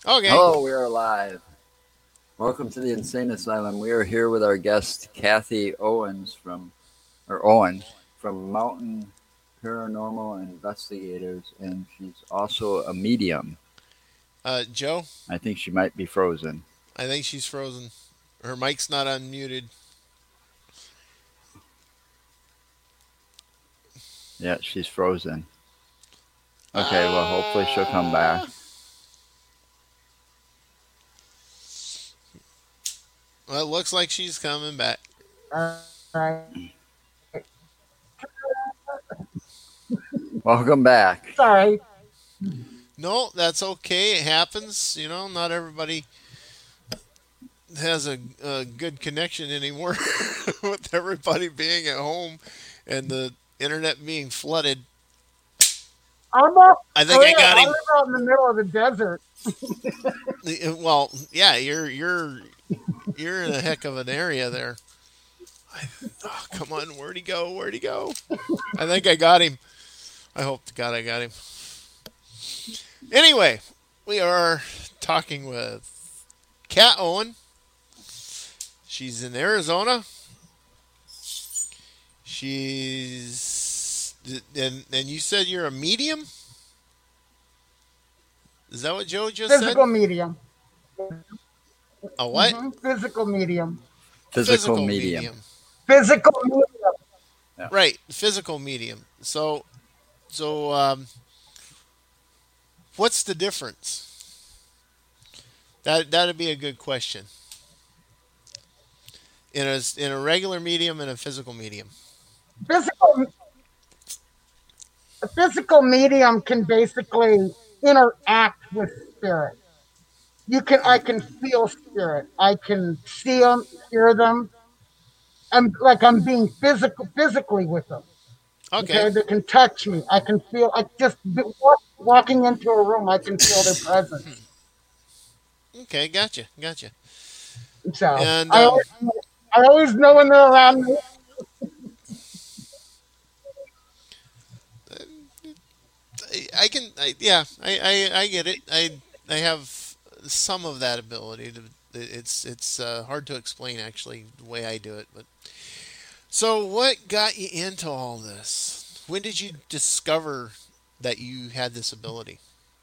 Okay. Hello, we are live. Welcome to the Insane Asylum. We are here with our guest Kathy Owen from Mountain Paranormal Investigators, and she's also a medium. Joe, I think she might be frozen. I think she's frozen. Her mic's not unmuted. Yeah, she's frozen. Okay, well, hopefully she'll come back. Uh, well, it looks like she's coming back. Right. Welcome back. Sorry. No, that's okay. It happens. Not everybody has a good connection anymore with everybody being at home and the internet being flooded. I'm up. I think I got I him. live out in the middle of the desert. Well, yeah, you're in a heck of an area there. Oh, come on, where'd he go? Where'd he go? I think I got him. I hope to God I got him. Anyway, we are talking with Kat Owen. She's in Arizona. She's and you said you're a medium? Is that what Joe just Physical said? medium. A what? Physical medium. Physical medium. Physical medium. Yeah. Right, physical medium. So what's the difference? That'd be a good question. In a regular medium and a physical medium. Physical. A physical medium can basically interact with spirit. I can feel spirit. I can see them, hear them. I'm being physically with them. Okay. Okay, they can touch me. I can feel. I just walking into a room. I can feel their presence. Okay, gotcha. So And I always know when they're around me. yeah, I get it. I have some of that ability to. It's hard to explain actually the way I do it. But so, what got you into all this? When did you discover that you had this ability?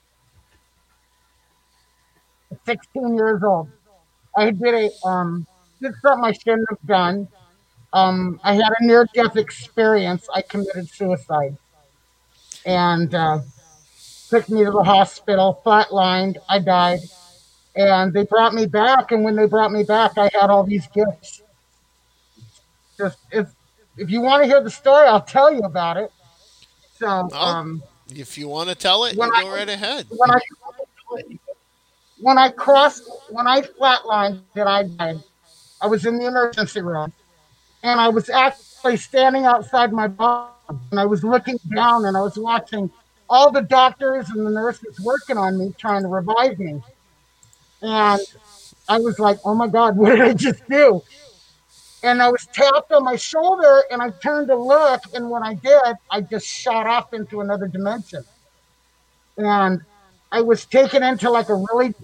16 years old. I did something I shouldn't have done. I had a near death experience. I committed suicide and took me to the hospital, flatlined. I died. And they brought me back. And when they brought me back, I had all these gifts. Just if you want to hear the story, I'll tell you about it. So Well, if you want to tell it, when you I go right ahead. when I when I flatlined and I died, I was in the emergency room and I was actually standing outside my body and I was looking down and I was watching all the doctors and the nurses working on me trying to revive me. And I was like, oh my God, what did I just do? And I was tapped on my shoulder and I turned to look. And when I did, I just shot off into another dimension. And I was taken into like a really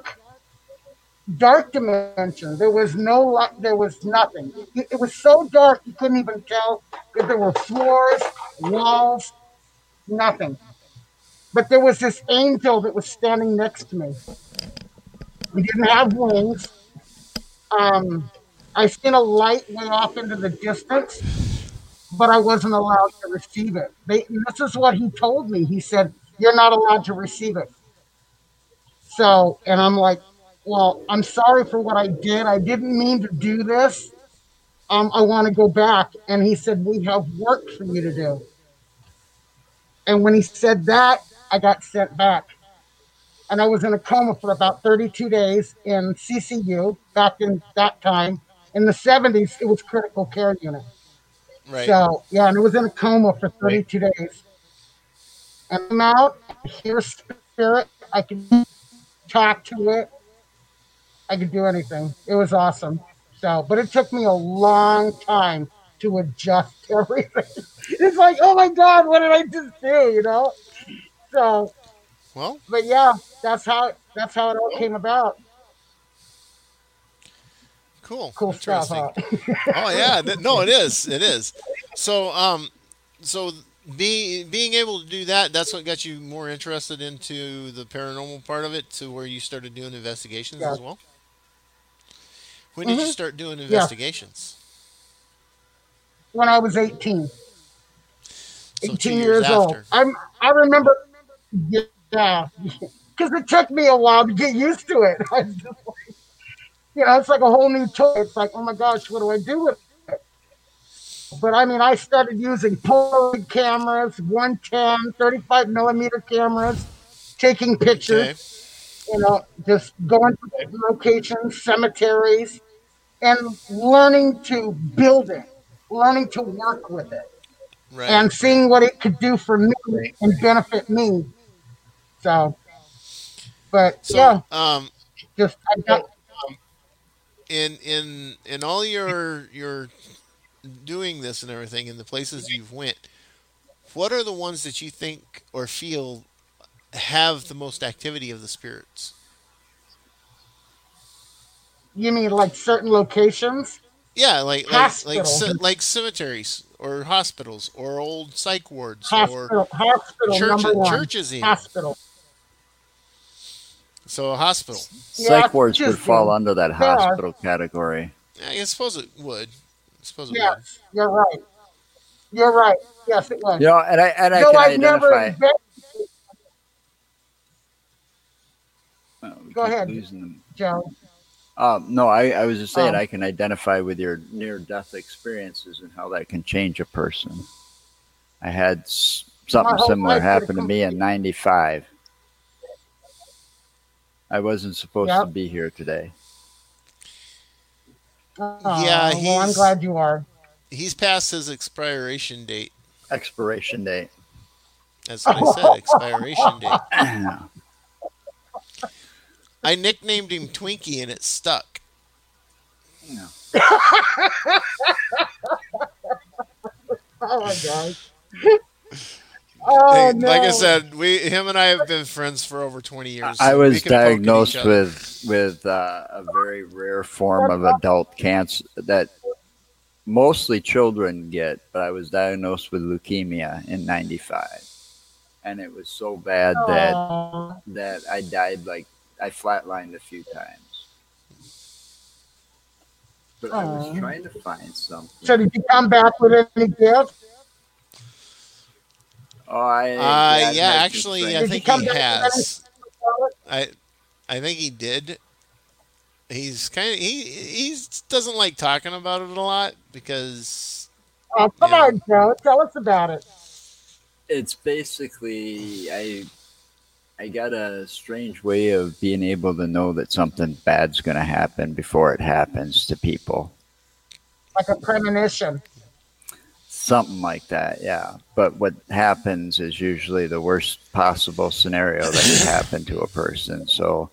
dark dimension. There was no light, there was nothing. It was so dark you couldn't even tell if there were floors, walls, nothing. But there was this angel that was standing next to me. He didn't have wings. Um, I seen a light way off into the distance, but I wasn't allowed to receive it. This is what he told me. He said, "You're not allowed to receive it." So, and I'm like, "Well, I'm sorry for what I did. I didn't mean to do this. I want to go back." And he said, "We have work for you to do." And when he said that, I got sent back. And I was in a coma for about 32 days in CCU back in that time. In the 70s, it was critical care unit. Right. So, yeah, and I was in a coma for Right. 32 days. And I'm out, I hear spirit, I can talk to it, I could do anything. It was awesome. So, but it took me a long time to adjust to everything. It's like, oh my God, what did I just do? So Well, But yeah, that's how it all came about. cool. Cool stuff, Interesting. huh? Oh yeah, no, it is. It is. So so being able to do that, that's what got you more interested into the paranormal part of it, to where you started doing investigations Yeah. as well. When did you Hmm. start doing Yeah. investigations? When I was 18, So 18 2 years years old. after. I remember. Yeah, because it took me a while to get used to it. It's like a whole new toy. It's like, oh my gosh, what do I do with it? But I mean, I started using Polaroid cameras, 110, 35 millimeter cameras, taking Okay. pictures, just going to locations, cemeteries, and learning to build it, learning to work with it, Right. and Right. seeing what it could do for me and benefit me. So, but So yeah, I got. in all your doing this and everything, in the places you've went, what are the ones that you think or feel have the most activity of the spirits? You mean like certain locations? Yeah, Hospital, like cemeteries or hospitals or old psych wards or hospital number one. churches even. Hospital. So a hospital. Yeah, Psych wards would just fall do. under that There are. hospital category. I suppose it would. I suppose it would. Yes, you're right. You're right. Yes, it was. And I Though can I've never identify. investigated. Oh, we Go keep ahead, losing them. Joe. No, I was just saying Um, I can identify with your near-death experiences and how that can change a person. I had my something whole similar life would have happen to me in complete. '95. I wasn't supposed to Yep. be here today. Yeah, Well, I'm glad you are. he's past his expiration date. Expiration date. That's what I said, expiration date. Yeah. I nicknamed him Twinkie and it stuck. Oh my gosh. Oh Hey, like I no. said, him and I have been friends for over 20 years, I so we was can poke at each diagnosed other. with a very rare form of adult cancer that mostly children get, but I was diagnosed with leukemia in '95, and it was so bad Oh. that I died, like I flatlined a few times. But I was Oh. trying to find something. So did you come back with any gift? Oh, I've Yeah, had some actually, I Did you think strange. come he back with any? has. I I think he did. He's kind of he doesn't like talking about it a lot because Oh, you come know on, Joe. Tell us about it. It's basically I got a strange way of being able to know that something bad's going to happen before it happens to people. Like a premonition. Something like that, yeah. But what happens is usually the worst possible scenario that could happen to a person. So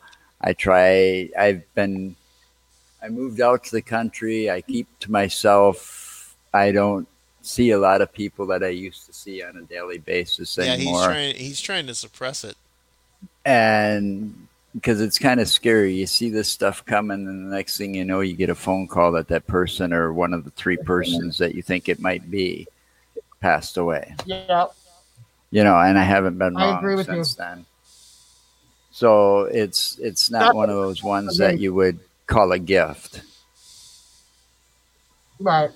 I moved out to the country. I keep to myself. I don't see a lot of people that I used to see on a daily basis yeah, anymore. he's trying to suppress it. And because it's kind of scary, you see this stuff coming, and the next thing you know, you get a phone call that person or one of the three persons that you think it might be passed away. Yeah, And I haven't been I agree wrong with you. since then. So it's not That's one of those ones that amazing. you would call a gift. Right.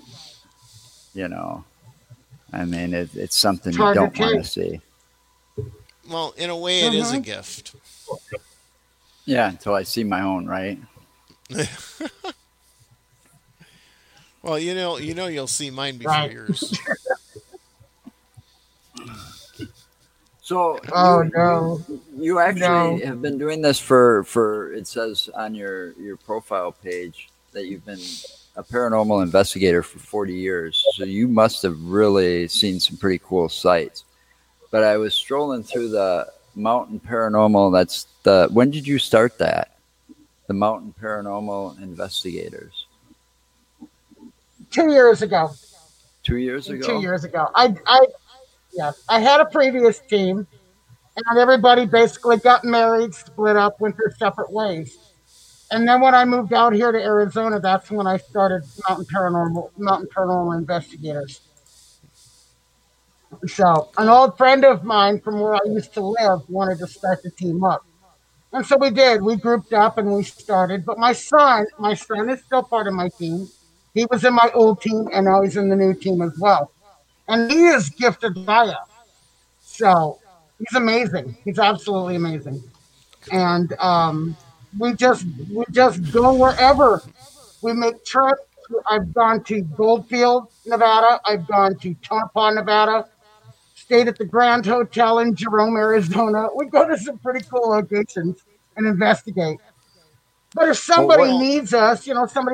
I mean, it's something It's you hard to don't want to take. see. Well, in a way, it is a Hmm. gift. Yeah, until I see my own, right? Well, you'll see mine before Right. yours. So Oh no. you actually No. have been doing this for it says on your profile page that you've been a paranormal investigator for 40 years. So you must have really seen some pretty cool sights. But I was strolling through the Mountain Paranormal. When did you start that? The Mountain Paranormal Investigators. 2 years ago. 2 years ago? 2 years ago. I had a previous team, and everybody basically got married, split up, went their separate ways. And then when I moved out here to Arizona, that's when I started Mountain Paranormal Investigators. So an Cool. old friend of mine from where I used to live wanted to start the team up. And so we did. We grouped up and we started. But my son is still part of my team. He was in my old team and now he's in the new team as well. And he is gifted Gaia. So he's amazing. He's absolutely amazing. And we just go wherever. We make trips. I've gone to Goldfield, Nevada. I've gone to Tonopah, Nevada. Stayed at the Grand Hotel in Jerome, Arizona. We go to some pretty cool locations and investigate. But if Well, somebody what? Well, needs us,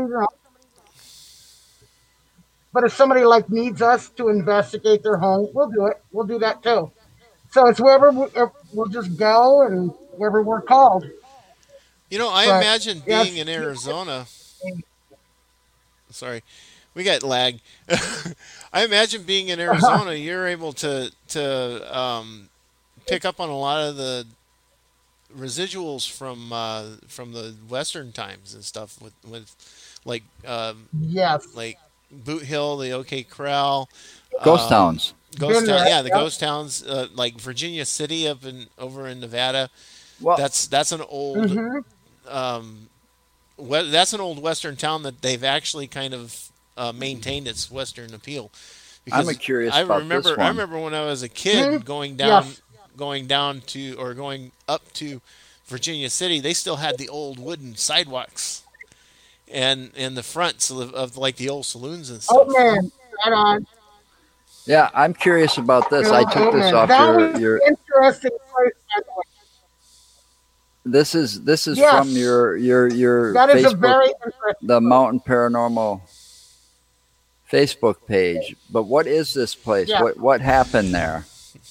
but if somebody like needs us to investigate their home, we'll do it. We'll do that too. So it's wherever we'll just go and wherever we're called. I But imagine being yes, in Arizona. Sorry, we got lag. I imagine being in Arizona, you're able to pick up on a lot of the residuals from the Western times and stuff with like yes, like Boot Hill, the OK Corral, Ghost um, towns. ghost been town. there. Yeah, the Yep. ghost towns like Virginia City up in over in Nevada. Well, That's an old Hmm. um, that's an old Western town that they've actually kind of maintained its Western appeal I'm because curious I about this remember I one. remember when I was a Hmm. kid Yes. going down to or going up to Virginia City, they still had the old wooden sidewalks and the fronts of like the old saloons and Oh stuff. man, right on. Yeah, I'm curious about The this. I old took this Oatman. off That your was your. an interesting place. By the way. This is from Yes, your that is a Facebook, very interesting the place. Mountain Paranormal Facebook page. But what is this place? Yeah, What happened there?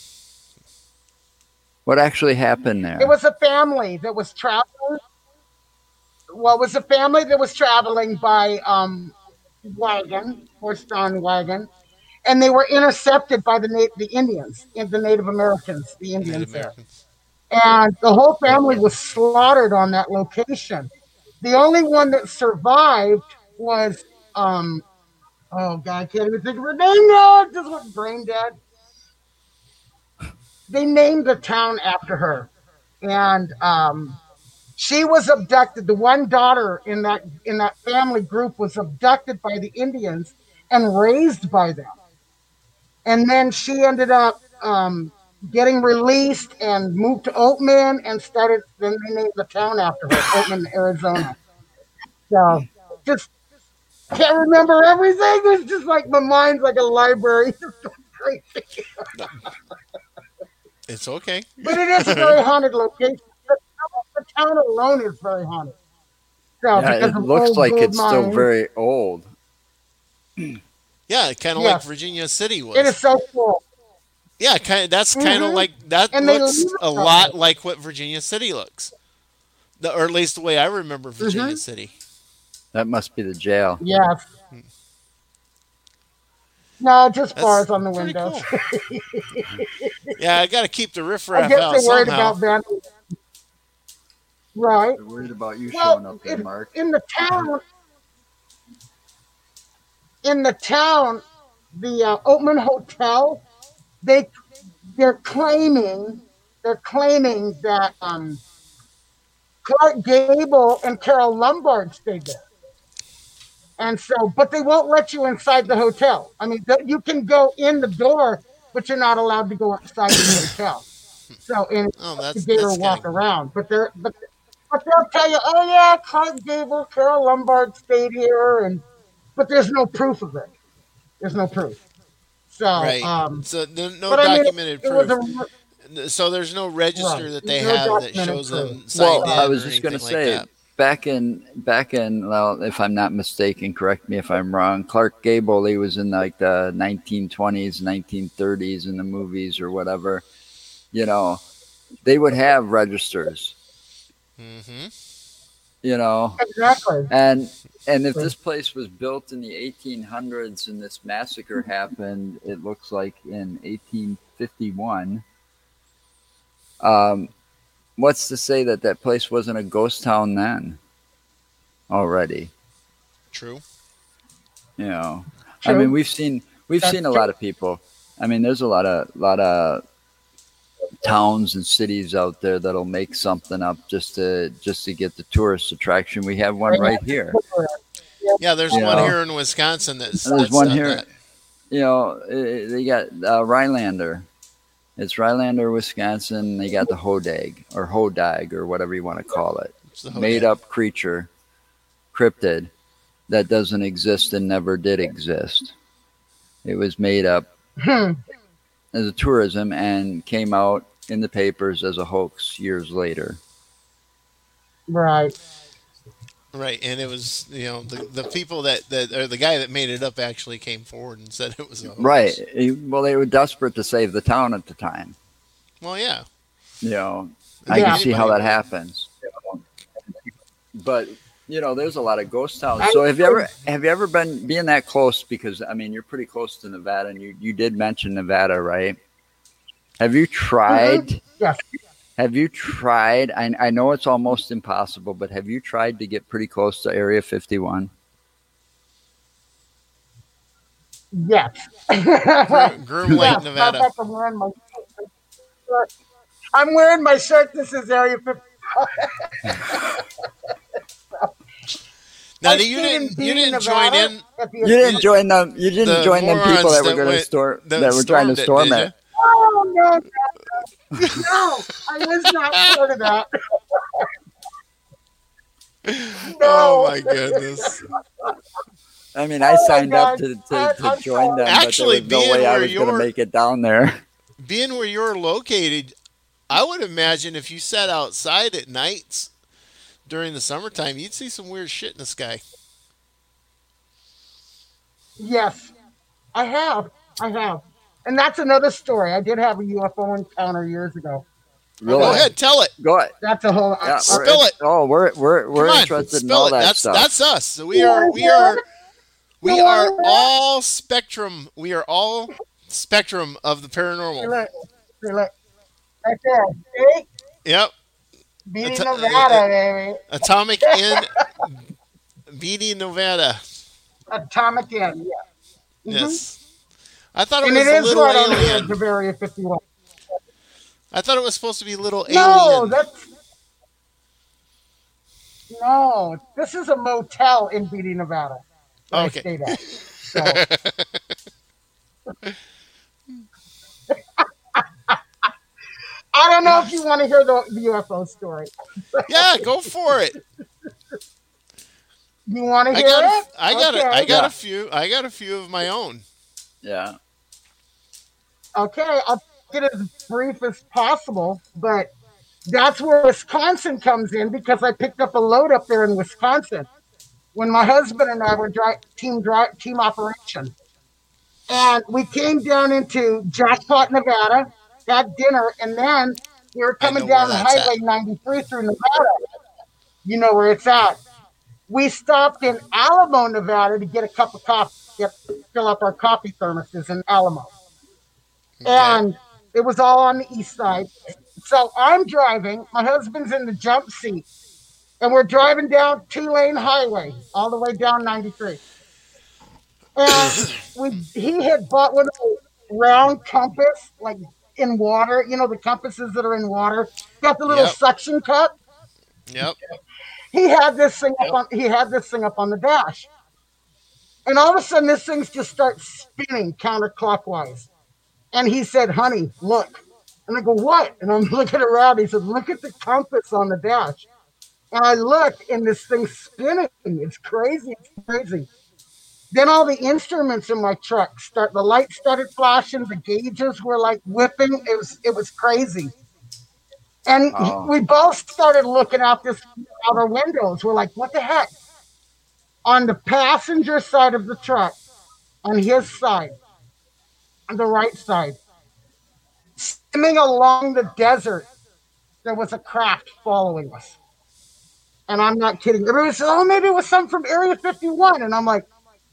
What actually happened it there? was a family that was traveling. Well, it was a family that was traveling by wagon, horse-drawn wagon, and they were intercepted by the Indians, the Native Americans, the Native Indians there, Americans. and the whole family was slaughtered on that location. The only one that survived was um oh god, I can't even think of her name now. I just went brain dead. They named the town after her, and she was abducted. The one daughter in that family group was abducted by the Indians and raised by them, and then she ended up getting released and moved to Oatman and started. Then they named the town after her, Oatman, Arizona. So just can't remember everything. It's just like my mind's like a library. Crazy. It's okay. But it is a very haunted location. The town alone is very haunted. So Yeah, because it of looks old like gold it's still mines. very old. Yeah, kind of like Yes, Virginia City it is was. so cool. Yeah, kind of. That's kind of Hmm. like that And they leave looks it a that way. lot like what Virginia City looks, or at least the way I remember Virginia Hmm. City. That must be the jail. Yes. No, just That's bars on the pretty windows. cool. Yeah, I got to keep the I riffraff guess out they're worried somehow. about vandalism. Right. They're worried about you Well, showing up there, Mark. in the town, the Oatman Hotel, they they're claiming that Clark Gable and Carol Lombard stayed there. And so, but they won't let you inside the hotel. I mean, you can go in the door, but you're not allowed to go inside the hotel. So, and Oh, investigate or that's kind walk of around. But they'll tell you, oh yeah, Clark Gable, Carol Lombard stayed here, and but there's no proof of it. There's no proof. So, right. So no but I mean, documented it was proof. a So there's no register right, that they no have that documented shows proof. them signed Well, I in was or just going to anything like say, that. back in, well, if I'm not mistaken, correct me if I'm wrong. Clark Gable, he was in like the 1920s, 1930s in the movies or whatever. You know, they would have registers. Hmm. You know, Exactly. and if this place was built in the 1800s and this massacre happened, it looks like in 1851. Um, what's to say that that place wasn't a ghost town then already? True. You know, I mean, True. we've That's seen a true. lot of people. I mean, there's a lot of towns and cities out there that'll make something up just to get the tourist attraction. We have one right here. Yeah, there's You one know, here in Wisconsin and there's that's one done here. that. You know, they got Rhinelander. It's Rhinelander, Wisconsin. They got the Hodag or Hodag or whatever you want to call it. It's the Made Hodag. up creature, cryptid that doesn't exist and never did exist. It was made up Hmm. as a tourism and came out in the papers as a hoax years later. Right. Right, and it was the people that or the guy that made it up actually came forward and said it was a Right. hoax. Well, they were desperate to save the town at the time. Well, yeah, You know, I I think can Yeah. see how anybody that would. happens. But there's a lot of ghost towns. I So have you ever been being that close? Because I mean, you're pretty close to Nevada, and you did mention Nevada, right? Have you tried? Yes. Have you tried? I know it's almost impossible, but have you tried to get pretty close to Area 51? Yes. Groom Yeah. Lake, Matter of Nevada. fact, I'm wearing my shirt. This is Area 50. Now, I you stayed in didn't Beatty, join Nevada in at the You didn't join them. You didn't the join them people morons that were that going to went store that that were trying to stormed it, storm did it. you? Oh, no, no. I was not part of that. Oh No. my goodness! I mean, I Oh, my signed up God. to I'm join sorry. them, but there Actually, was no way I was going to make it down there. being where you're located, I would imagine if you sat outside at nights during the summertime, you'd see some weird shit in the sky. Yes, I have. I have. And that's another story. I did have a UFO encounter years ago. Well, go Really? ahead, tell it. Go ahead. That's a whole. Yeah, Spill it. Oh, we're Come on, interested in spill all it. that That's stuff. that's us. So we are all spectrum. We are all spectrum of the paranormal. Look, look. Right there. See? Yep. Beating It's a- Nevada, baby. Atomic in Beatty, Nevada. Atomic end. Yeah. Yes. I thought it And was it a is little right on the edge alien. of Area 51. I thought it was supposed to be little No, alien. that's. No, this is a motel in Beatty, Nevada. That Okay. I stayed at. So, I don't know if you want to hear the UFO story. Yeah, go for it. You want to I hear got it? I got Yeah. a few. I got a few of my own. Yeah. Okay, I'll get it as brief as possible, but that's where Wisconsin comes in because I picked up a load up there in Wisconsin when my husband and I were team operation, and we came down into Jackpot, Nevada, had dinner, and then we were I coming know where down that's Highway at. 93 through Nevada. You know where it's at. We stopped in Alamo, Nevada, to get a cup of coffee, fill up our coffee thermoses in Alamo. Okay. And it was all on the east side. So I'm driving, my husband's in the jump seat, and we're driving down 2-lane highway all the way down 93. And he had bought one of those round compass, like in water, the compasses that are in water, got the little Yep. suction cup. Yep. He had this thing up on the dash. And all of a sudden this thing just starts spinning counterclockwise. And he said, "Honey, look." And I go, "What?" And I'm looking around. He said, "Look at the compass on the dash." And I look, and this thing's spinning. It's crazy. It's crazy. Then all the instruments in my truck the lights started flashing. The gauges were like whipping. It was crazy. And Oh. we both started looking out our windows. We're like, "What the heck?" On the passenger side of the truck, on his side, on the right side, skimming along the desert, there was a craft following us. And I'm not kidding. Everybody said, "Oh, maybe it was something from Area 51." And I'm like,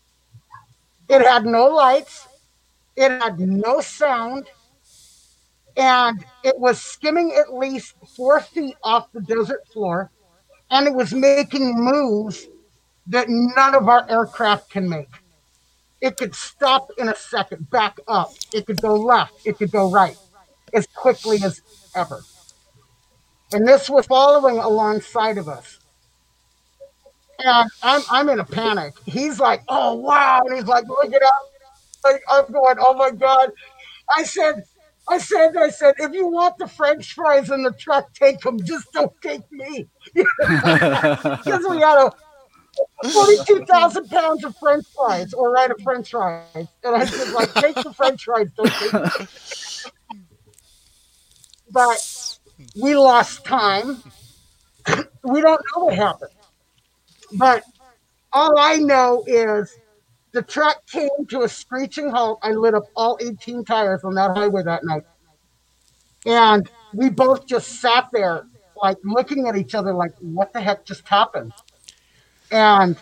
it had no lights. It had no sound. and it was skimming at least 4 feet off the desert floor, and it was making moves that none of our aircraft can make. It could stop in a second, back up. It could go left. It could go right as quickly as ever. And this was following alongside of us. And I'm in a panic. He's like, "Oh wow!" And he's like, "Look it up." Like, I'm going, "Oh my god!" I said, I said, if you want the French fries in the truck, take them. Just don't take me, because we had a 42,000 pounds of French fries, or right of French fries, and I said, like, take the French fries, don't take me. But we lost time. We don't know what happened, but all I know is the truck came to a screeching halt. I lit up all 18 tires on that highway that night. And we both just sat there, like looking at each other, like, what the heck just happened? And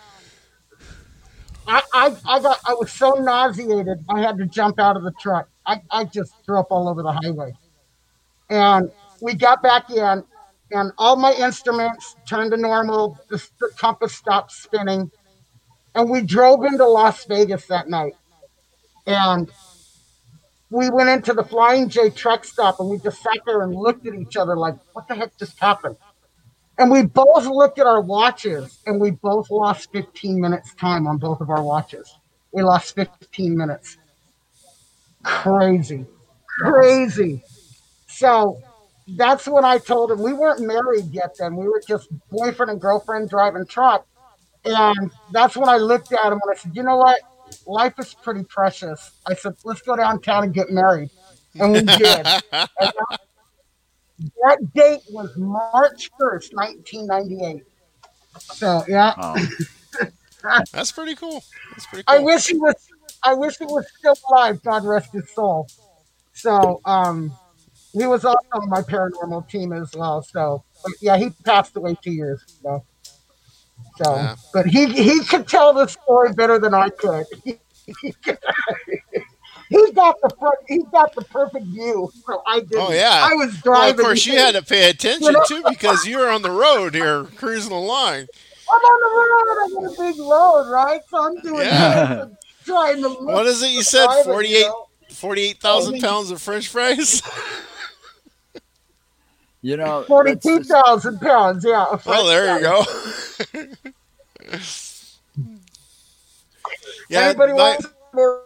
I was so nauseated, I had to jump out of the truck. I just threw up all over the highway. And we got back in, and all my instruments turned to normal. The compass stopped spinning. And we drove into Las Vegas that night. And we went into the Flying J truck stop, and we just sat there and looked at each other like, what the heck just happened? And we both looked at our watches, and we both lost 15 minutes time on both of our watches. We lost 15 minutes. Crazy. Crazy. So that's when I told him, we weren't married yet then. We were just boyfriend and girlfriend driving truck. And that's when I looked at him and I said, you know what? Life is pretty precious. I said, let's go downtown and get married. And we did. And that date was March 1st, 1998. So yeah. Oh. That's pretty cool. That's pretty I cool. wish he was still alive, God rest his soul. So he was also on my paranormal team as well. So but yeah, he passed away 2 years ago. So Yeah. but he could tell the story better than I could. He got the front. He got the perfect view. So I didn't. Oh yeah. I was Well, of driving. course you had to pay attention too because you're on the road here cruising along. I'm on the road. I'm on a big road, right? So I'm doing Yeah. this and trying to look. What is it you said? driving, 48 48,000 pounds of French fries? You know, 42,000 pounds. Yeah. Oh, there you go. Yeah, Anybody wants more?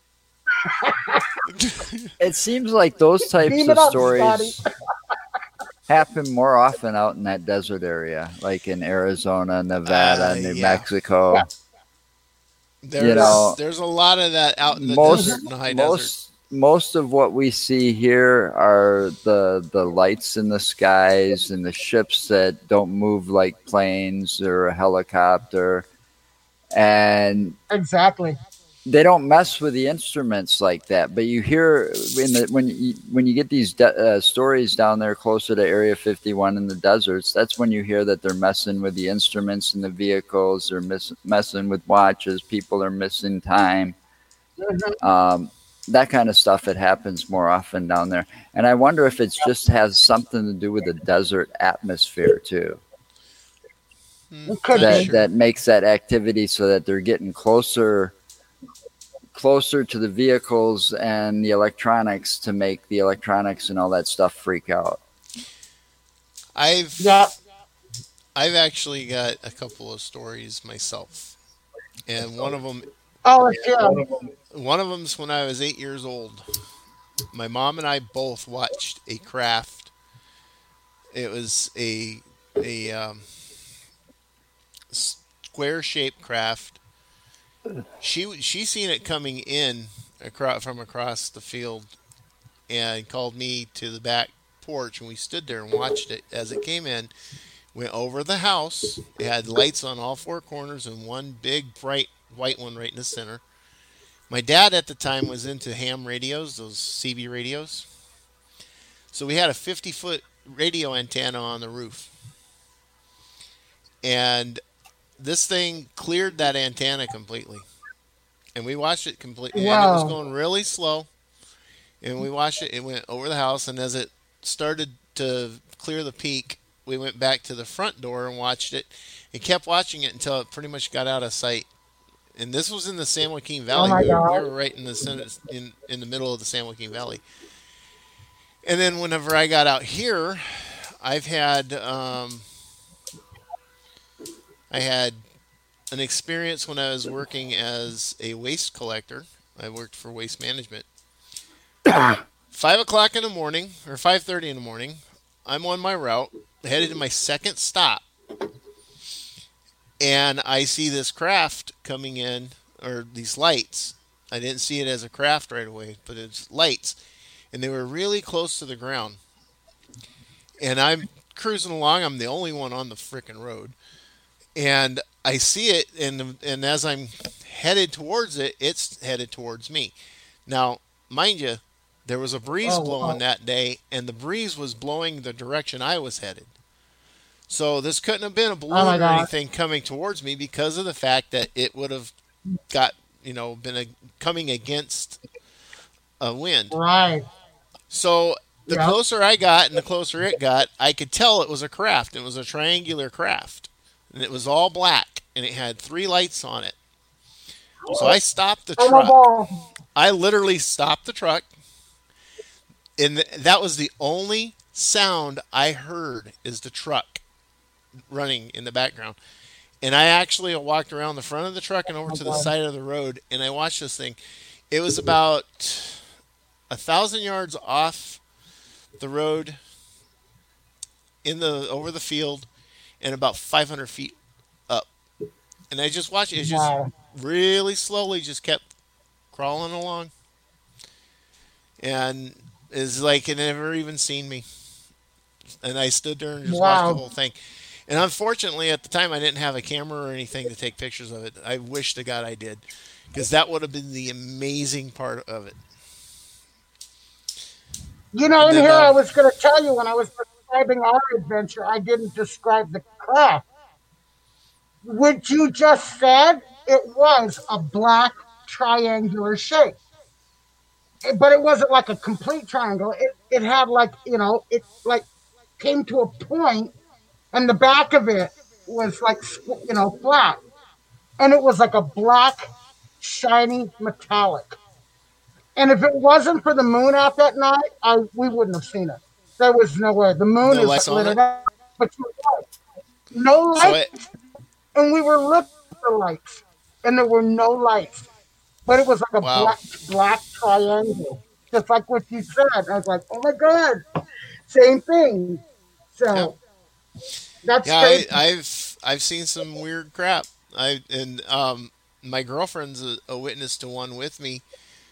it seems like those types Beam of it up, stories Scotty. happen more often out in that desert area, like in Arizona, Nevada, New yeah. Mexico. Yeah. There's a lot of that out in the Most desert, in the high desert. most of what we see here are the lights in the skies and the ships that don't move like planes or a helicopter, and Exactly. they don't mess with the instruments like that. But you hear when you get these stories down there closer to Area 51 in the deserts, that's when you hear that they're messing with the instruments in the vehicles. They're messing with watches. People are missing time. Mhm. That kind of stuff. It happens more often down there, and I wonder if it just has something to do with the desert atmosphere too. It could That be. Sure. that makes that activity so that they're getting closer to the vehicles and the electronics to make the electronics and all that stuff freak out. Yeah. I've actually got a couple of stories myself, and Oh, yeah. one of them's when I was 8 years old. My mom and I both watched a craft. It was a square shaped craft. She seen it coming in from across the field and called me to the back porch, and we stood there and watched it as it came in. Went over the house. It had lights on all four corners and one big bright white one right in the center. My dad at the time was into ham radios, those CB radios. So we had a 50-foot radio antenna on the roof. And this thing cleared that antenna completely. And we watched it completely. And it was Wow. going really slow. and we watched it. It went over the house, and as it started to clear the peak, we went back to the front door and watched it, and kept watching it until it pretty much got out of sight. And this was in the San Joaquin Oh Valley. my We God. were right in the center, in the middle of the San Joaquin Valley. And then whenever I got out here, I've had I had an experience when I was working as a waste collector. I worked for Waste Management. 5 o'clock in the morning, or 5:30 in the morning, I'm on my route, headed to my second stop, and I see this craft coming in, or these lights. I didn't see it as a craft right away, but it's lights, and they were really close to the ground. And I'm cruising along. I'm the only one on the frickin' road, and I see it, and as I'm headed towards it, it's headed towards me. Now, mind you, there was a breeze Oh blowing wow. that day, and the breeze was blowing the direction I was headed. So this couldn't have been a Oh my balloon or God. anything coming towards me because of the fact that it would have got, coming against a wind. Right. So the Yep. closer I got and the closer it got, I could tell it was a craft. It was a triangular craft, and it was all black, and it had three lights on it. So I stopped the Oh my truck. God. I literally stopped the truck, and that was the only sound I heard is the truck running in the background. And I actually walked around the front of the truck and over Oh to my the God. side of the road, and I watched this thing. It was about 1,000 yards off the road, in the over the field, and about 500 feet up. And I just watched it. It just Wow. really slowly just kept crawling along, and it's like it never even seen me. And I stood there and just watched the Wow. whole thing. And unfortunately, at the time, I didn't have a camera or anything to take pictures of it. I wish to God I did, because that would have been the amazing part of it. And In then, here I was going to tell you when I was describing our adventure, I didn't describe the craft. What you just said, it was a black triangular shape. But it wasn't like a complete triangle. It had like, it like came to a point and the back of it was like, flat. And it was like a black, shiny metallic. And if it wasn't for the moon out that night, we wouldn't have seen it. There was no way. The moon no is lights on lit it. it up, but you're right. No So lights, and we were looking for lights, and there were no lights. But it was like a wow. black triangle, just like what you said. I was like, oh my god, same thing. Yeah, So that's yeah. crazy. I've seen some weird crap. And my girlfriend's a witness to one with me.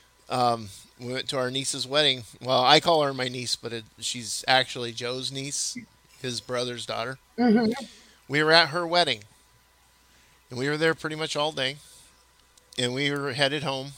We went to our niece's wedding. Well, I call her my niece, but she's actually Joe's niece, his brother's daughter. Hmm. We were at her wedding, and we were there pretty much all day. And we were headed home,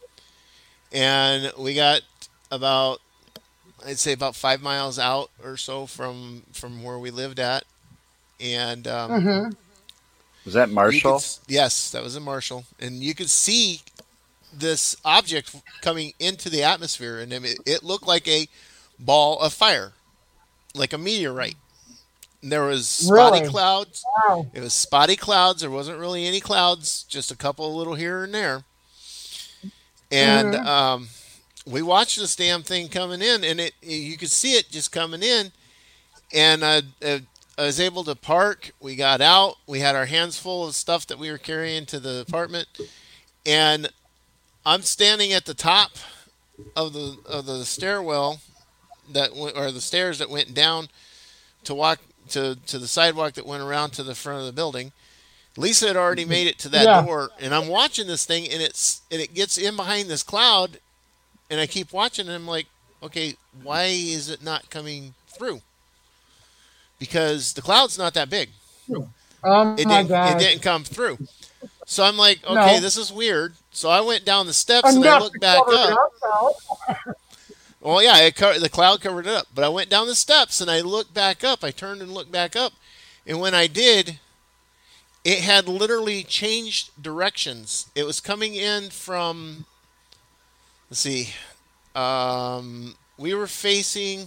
and we got about, I'd say, about 5 miles out or so from where we lived at. And Hmm. Was that Marshall? yes, that was in Marshall, and you could see this object coming into the atmosphere, and it looked like a ball of fire, like a meteorite. And there was spotty Really? clouds. Wow. It was spotty clouds. There wasn't really any clouds, just a couple little here and there. And Hmm. we watched this damn thing coming in, and you could see it just coming in. And I was able to park. We got out. We had our hands full of stuff that we were carrying to the apartment, and I'm standing at the top of the stairwell or the stairs that went down to walk to the sidewalk that went around to the front of the building. Lisa had already made it to that Yeah. door, and I'm watching this thing, and it gets in behind this cloud, and I keep watching, and I'm like, okay, why is it not coming through? Because the cloud's not that big. Oh It my didn't it gosh. didn't come through. So I'm like, okay, No. this is weird. So I went down the steps and I Enough to looked back cover it up. up, though. Well, yeah, the cloud covered it up. But I went down the steps and I looked back up. I turned and looked back up. And when I did, it had literally changed directions. It was coming in from, let's see, We were facing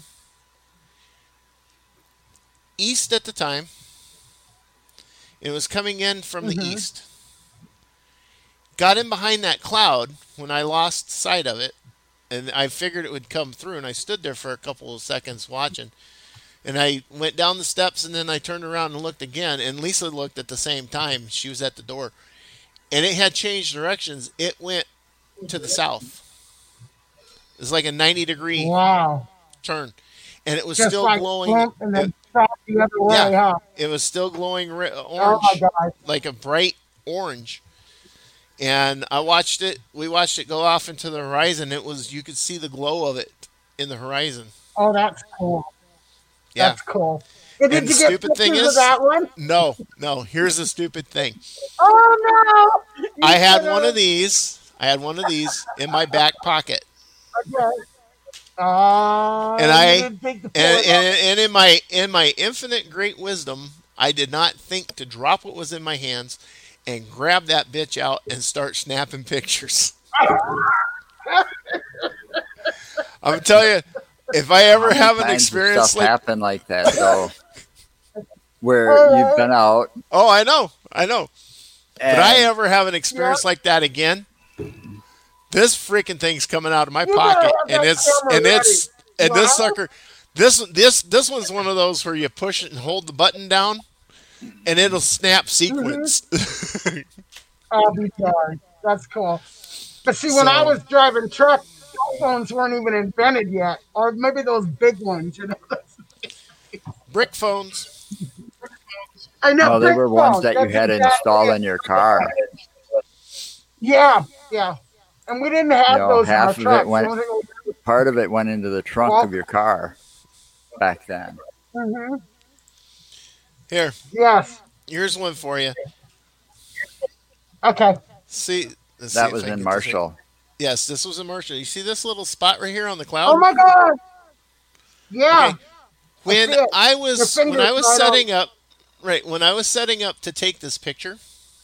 east at the time. It was coming in from the Mm-hmm. east. Got in behind that cloud when I lost sight of it, and I figured it would come through. And I stood there for a couple of seconds watching. And I went down the steps, and then I turned around and looked again. And Lisa looked at the same time. She was at the door, and it had changed directions. It went to the south. It was like a 90-degree Wow. turn, and it was Just still like glowing. blink and then stop the other Yeah, way, huh? it was still glowing Oh my orange, God. like a bright orange. And I watched it. We watched it go off into the horizon. It was you could see the glow of it in the horizon. Oh, that's cool. Yeah. That's cool. And And did the you get stupid thing pictures of is, that one? no, no. Here's the stupid thing. Oh no! I You had should one of have. these. I had one of these in my back pocket, Okay. and You I didn't take the and photo. and in my infinite great wisdom, I did not think to drop what was in my hands and grab that bitch out and start snapping pictures. I'm telling you, if I How ever many have an times does experience stuff like, happen like that though, where you've Uh, been out oh, I know. But I and ever have an yeah, experience like that again, this freaking thing's coming out of my you better pocket, have that camera ready. and this Wow. sucker, this one's one of those where you push it and hold the button down, and it'll snap Mm-hmm. sequence. I'll be darned. That's cool. But see, when I So was driving truck, cell phones weren't even invented yet, or maybe those big ones. brick phones. I know no, they brick were ones phones. that you That's had exactly installed it. in your car. Yeah, yeah. And we didn't You have know, those in our half of it trucks. The went, only thing part of it went into the trunk of well, your car back then. hmm Here, yes. here's one for you. Okay. See, let's see That if was I can in get this right. Marshall. Yes, this was a Marshall. You see this little spot right here on the Oh cloud? my God. Yeah, Okay, I see it. Your when fingers I was right on. setting up, right when I was setting up to take this picture,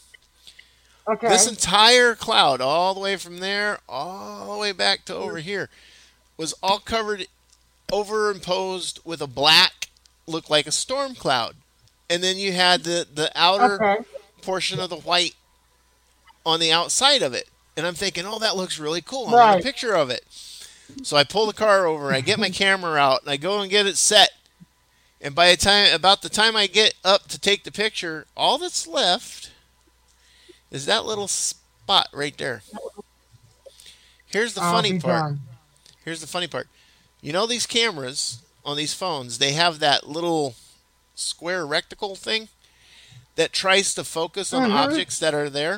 this Okay. entire cloud, all the way from there, all the way back to over here, was all covered, overimposed with a black, looked like a storm cloud, and then you had the outer Okay. portion of the white on the outside of it. And I'm thinking, oh, that looks really cool. I want a Right. picture of it. So I pull the car over, I get my camera out, and I go and get it set. And by about the time I get up to take the picture, all that's left is that little spot right there. Here's the I'll funny be part. darned. Here's the funny part. You know these cameras on these phones, they have that little square rectangle thing that tries to focus on Mm-hmm. objects that are there.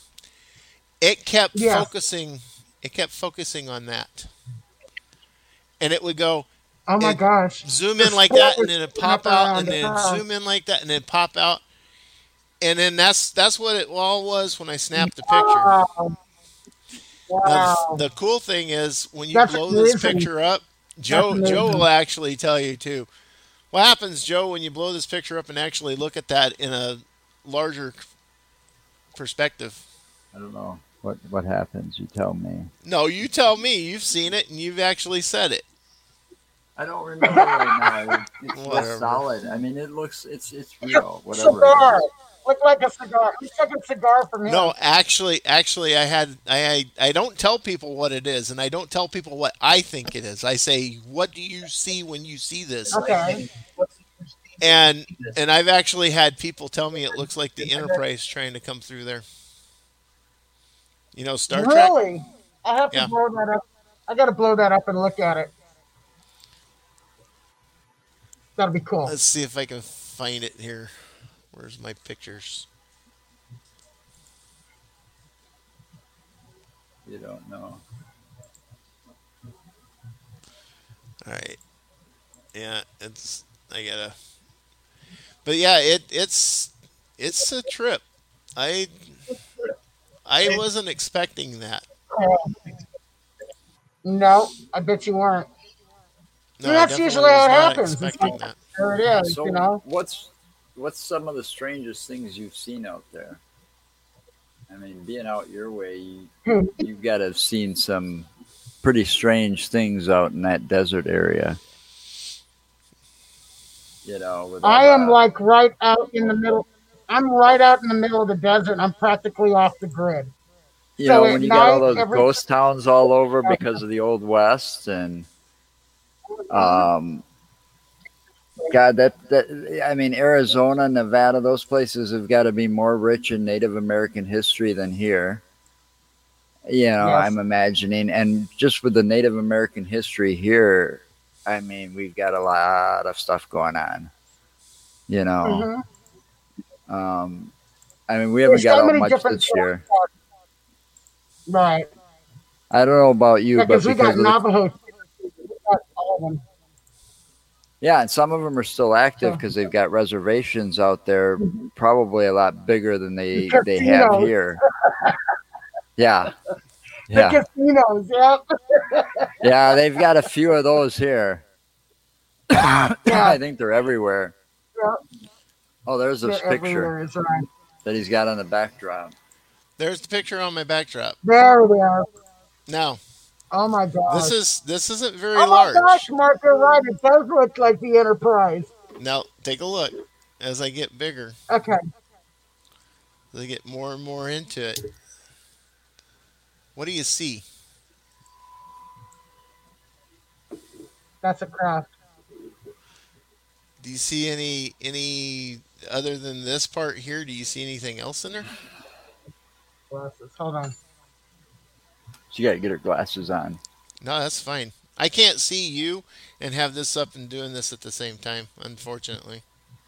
It kept Yes. focusing. It kept focusing on that, and it would go. Oh my It gosh. zoom The in like sport that, and was then it shooting up pop out, around and it, then huh? zoom in like that, and then pop out, and then that's what it all was when I snapped the picture. Wow. Now Wow. the cool thing is when you That's blow this amazing. picture up, That's Joe will amazing. actually tell you too. What happens, Joe, when you blow this picture up and actually look at that in a larger perspective? I don't know what happens. You tell me. No, you tell me. You've seen it and you've actually said it. I don't remember right now. It's less Whatever. solid. I mean, it looks it's It's real. a Whatever cigar. it is. Looked like a cigar. We took a cigar from him. No, actually, I don't tell people what it is, and I don't tell people what I think it is. I say, "What do you see when you see this?" Okay. And I've actually had people tell me it looks like the Enterprise trying to come through there. You know, Star Trek. Really? I have to Yeah. blow that up. I got to blow that up and look at it. That'll be cool. Let's see if I can find it here. Where's my pictures? You don't know. All right. Yeah, it's I gotta. But yeah, it's a trip. I I wasn't expecting that. No, I bet you weren't. No, And I that's definitely usually how was it not happens. It's expecting like, that. there it is, So you know? what's some of the strangest things you've seen out there? I mean, being out your way, Hmm. you've got to have seen some pretty strange things out in that desert area. You know, with all I am the, like right out in the middle. I'm right out in the middle of the desert. I'm practically off the grid. you So know, at when you got all night, those every ghost towns all over because of the old west, and um, God, I mean, Arizona, Nevada, those places have got to be more rich in Native American history than here. You know, yes, I'm imagining, and just with the Native American history here, I mean, we've got a lot of stuff going on. You know, hmm um, I mean, we haven't there's got so out many much different this year. right. I don't know about you, Yeah, but because we got because of the Navajo, we got all of them. yeah, and some of them are still active So because they've got reservations out there, probably a lot bigger than the they have casinos, here. Yeah, the yeah, casinos, yeah, yeah. They've got a few of those here. yeah, I think they're everywhere. yeah. Oh, there's this They're picture everywhere. Is right. that he's got on the backdrop. There's the picture on my backdrop. There they are. Now, Oh my gosh. this isn't very Oh my gosh, large. Mark, you're right. It does look like the Enterprise. Now, take a look. As I get bigger, Okay. as I get more and more into it, what do you see? That's a craft. Do you see any other than this part here? Do you see anything else in there? Glasses. Hold on. She got to get her glasses on. No, that's fine. I can't see you and have this up and doing this at the same time, unfortunately.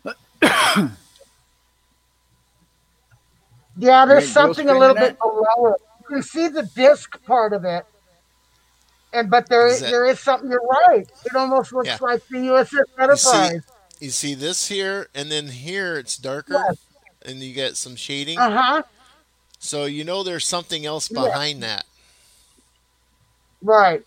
Yeah, You there's ain't dual something a little screening bit it? below it. You can see the disc part of it, and but Is that there is something. You're right. It almost yeah? looks like the USS You see Enterprise. you see this here, and then here it's darker, Yes. and you get some shading. Uh huh. So you know there's something else Yeah. behind that. Right.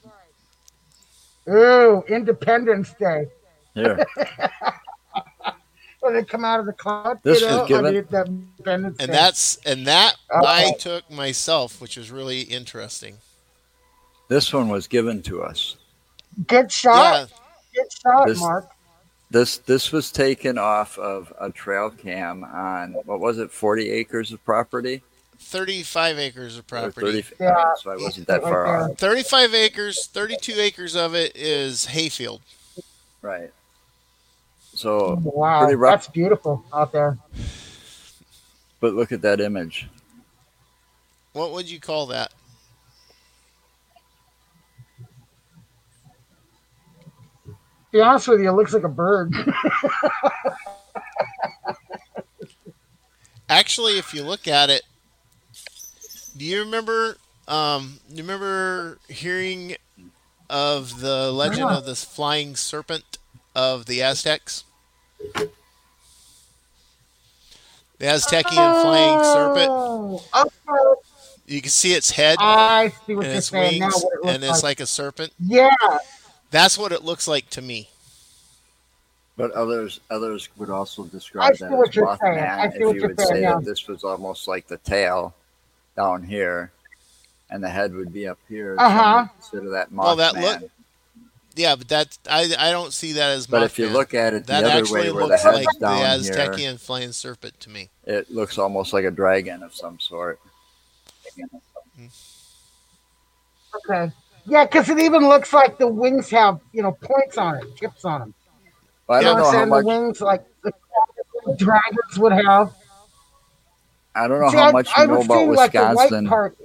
Ooh, Independence Day. Here, When they come out of the cloud, this was I given. mean, the Independence And Day. that I Okay. took myself, which was really interesting. This one was given to us. Good shot. Yeah, Good shot, This Mark. this was taken off of a trail cam on what was it, 40 acres of property 35 acres of or property. 30? Yeah. Right, so I wasn't that Right far there. off. 35 acres, 32 acres of it is hayfield. Right. So Wow, pretty rough. that's beautiful out there. But look at that image. What would you call that? To be honest with you, it looks like a bird. Actually, if you look at it, do you remember? You remember hearing of the legend Yeah. of this flying serpent of the Aztecs? The Aztecian flying serpent. Oh, okay. You can see its head I see what and you're its saying now. wings, What it and looks it's like. like a serpent. Yeah. That's what it looks like to me. But others would also I describe see that what as you're saying. I Mothman see if what you you're would saying. say Yeah. that this was almost like the tail down here and the head would be up here. Uh Some huh. would consider that Well, that Mothman. look, yeah, but that I don't see that as But if you Mothman. look at it the That other actually way where the looks head's like the down here, Aztecian flying serpent to me. it looks almost like a dragon of some sort. Okay. Yeah, because it even looks like the wings have points on it, tips on them. Well, I You know don't what I'm know how saying? The much wings like the dragons would have. I don't know See, how much you I know was about seeing like the white Wisconsin, part.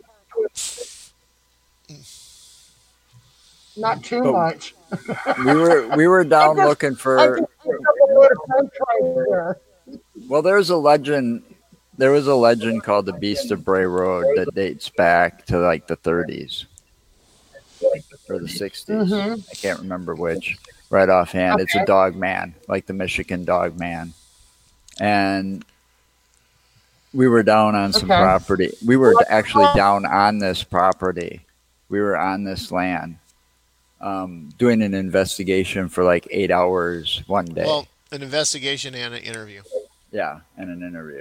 Not too but much. we were I down just looking I for. just picked up a load of French right there. Well, there's a legend. There was a legend called the Beast of Bray Road that dates back to like the 30s or the 60s. Mm-hmm. I can't remember which right offhand. It's a Okay. dog man, like the Michigan dog man. And we were down on some Okay. property. We were actually down on this property. We were on this land doing an investigation for like 8 hours one day. Well, an investigation and an interview. Yeah, and an interview.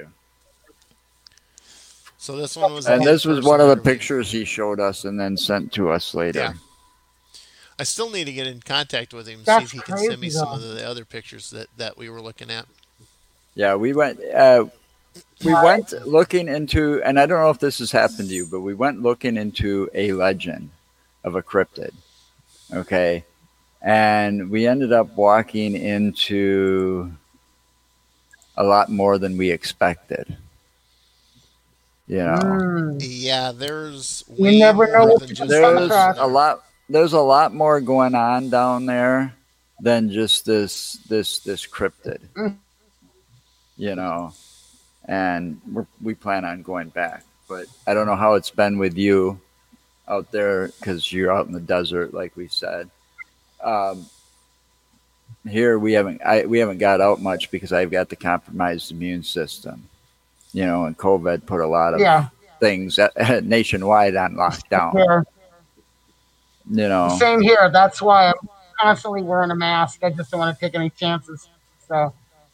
So this one was. And the this was in-person one of the interview. pictures he showed us and then sent to us later. Yeah. I still need to get in contact with him, see if That's he can send me crazy, some of though. the other pictures that we were looking at. Yeah, we Right? went looking into, and I don't know if this has happened to you, but we went looking into a legend of a cryptid. Okay, and we ended up walking into a lot more than we expected. You know, Mm. Yeah, there's You way never know more what than you can just come that there's out across. a there. lot. There's a lot more going on down there than just this cryptid. Mm. You know, and we plan on going back. But I don't know how it's been with you out there because you're out in the desert, like we said. Um, Here we haven't got out much because I've got the compromised immune system. You know, and COVID put a lot of Yeah. things nationwide on lockdown. Here. You know, Same here. That's why I'm constantly wearing a mask. I just don't want to take any chances. So,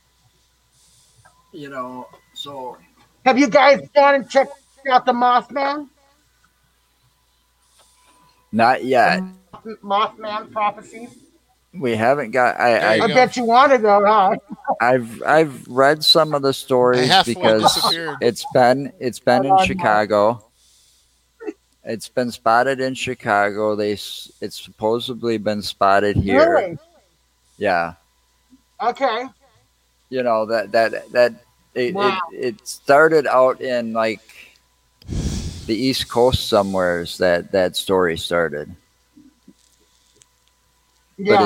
so have you guys gone and checked out the Mothman? not yet. The Mothman prophecies? We haven't got. There you I go. bet you want to go, huh? I've read some of the I stories half one because disappeared. it's been in No. Chicago. It's been spotted in Chicago. It's supposedly been spotted here. Really? Yeah, Okay. that Wow. it started out in like the East Coast somewheres that story started. But Yeah.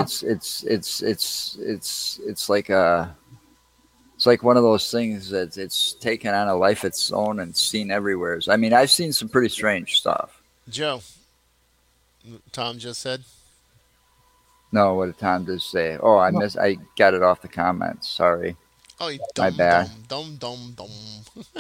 it's like a it's like one of those things that it's taken on a life its own and seen everywhere. I mean, I've seen some pretty strange stuff. Joe, Tom just said. No, what did Tom just say? Oh, I got it off the comments. Sorry, Oh, you my dumb, bad. dumb, dumb, dumb, dumb.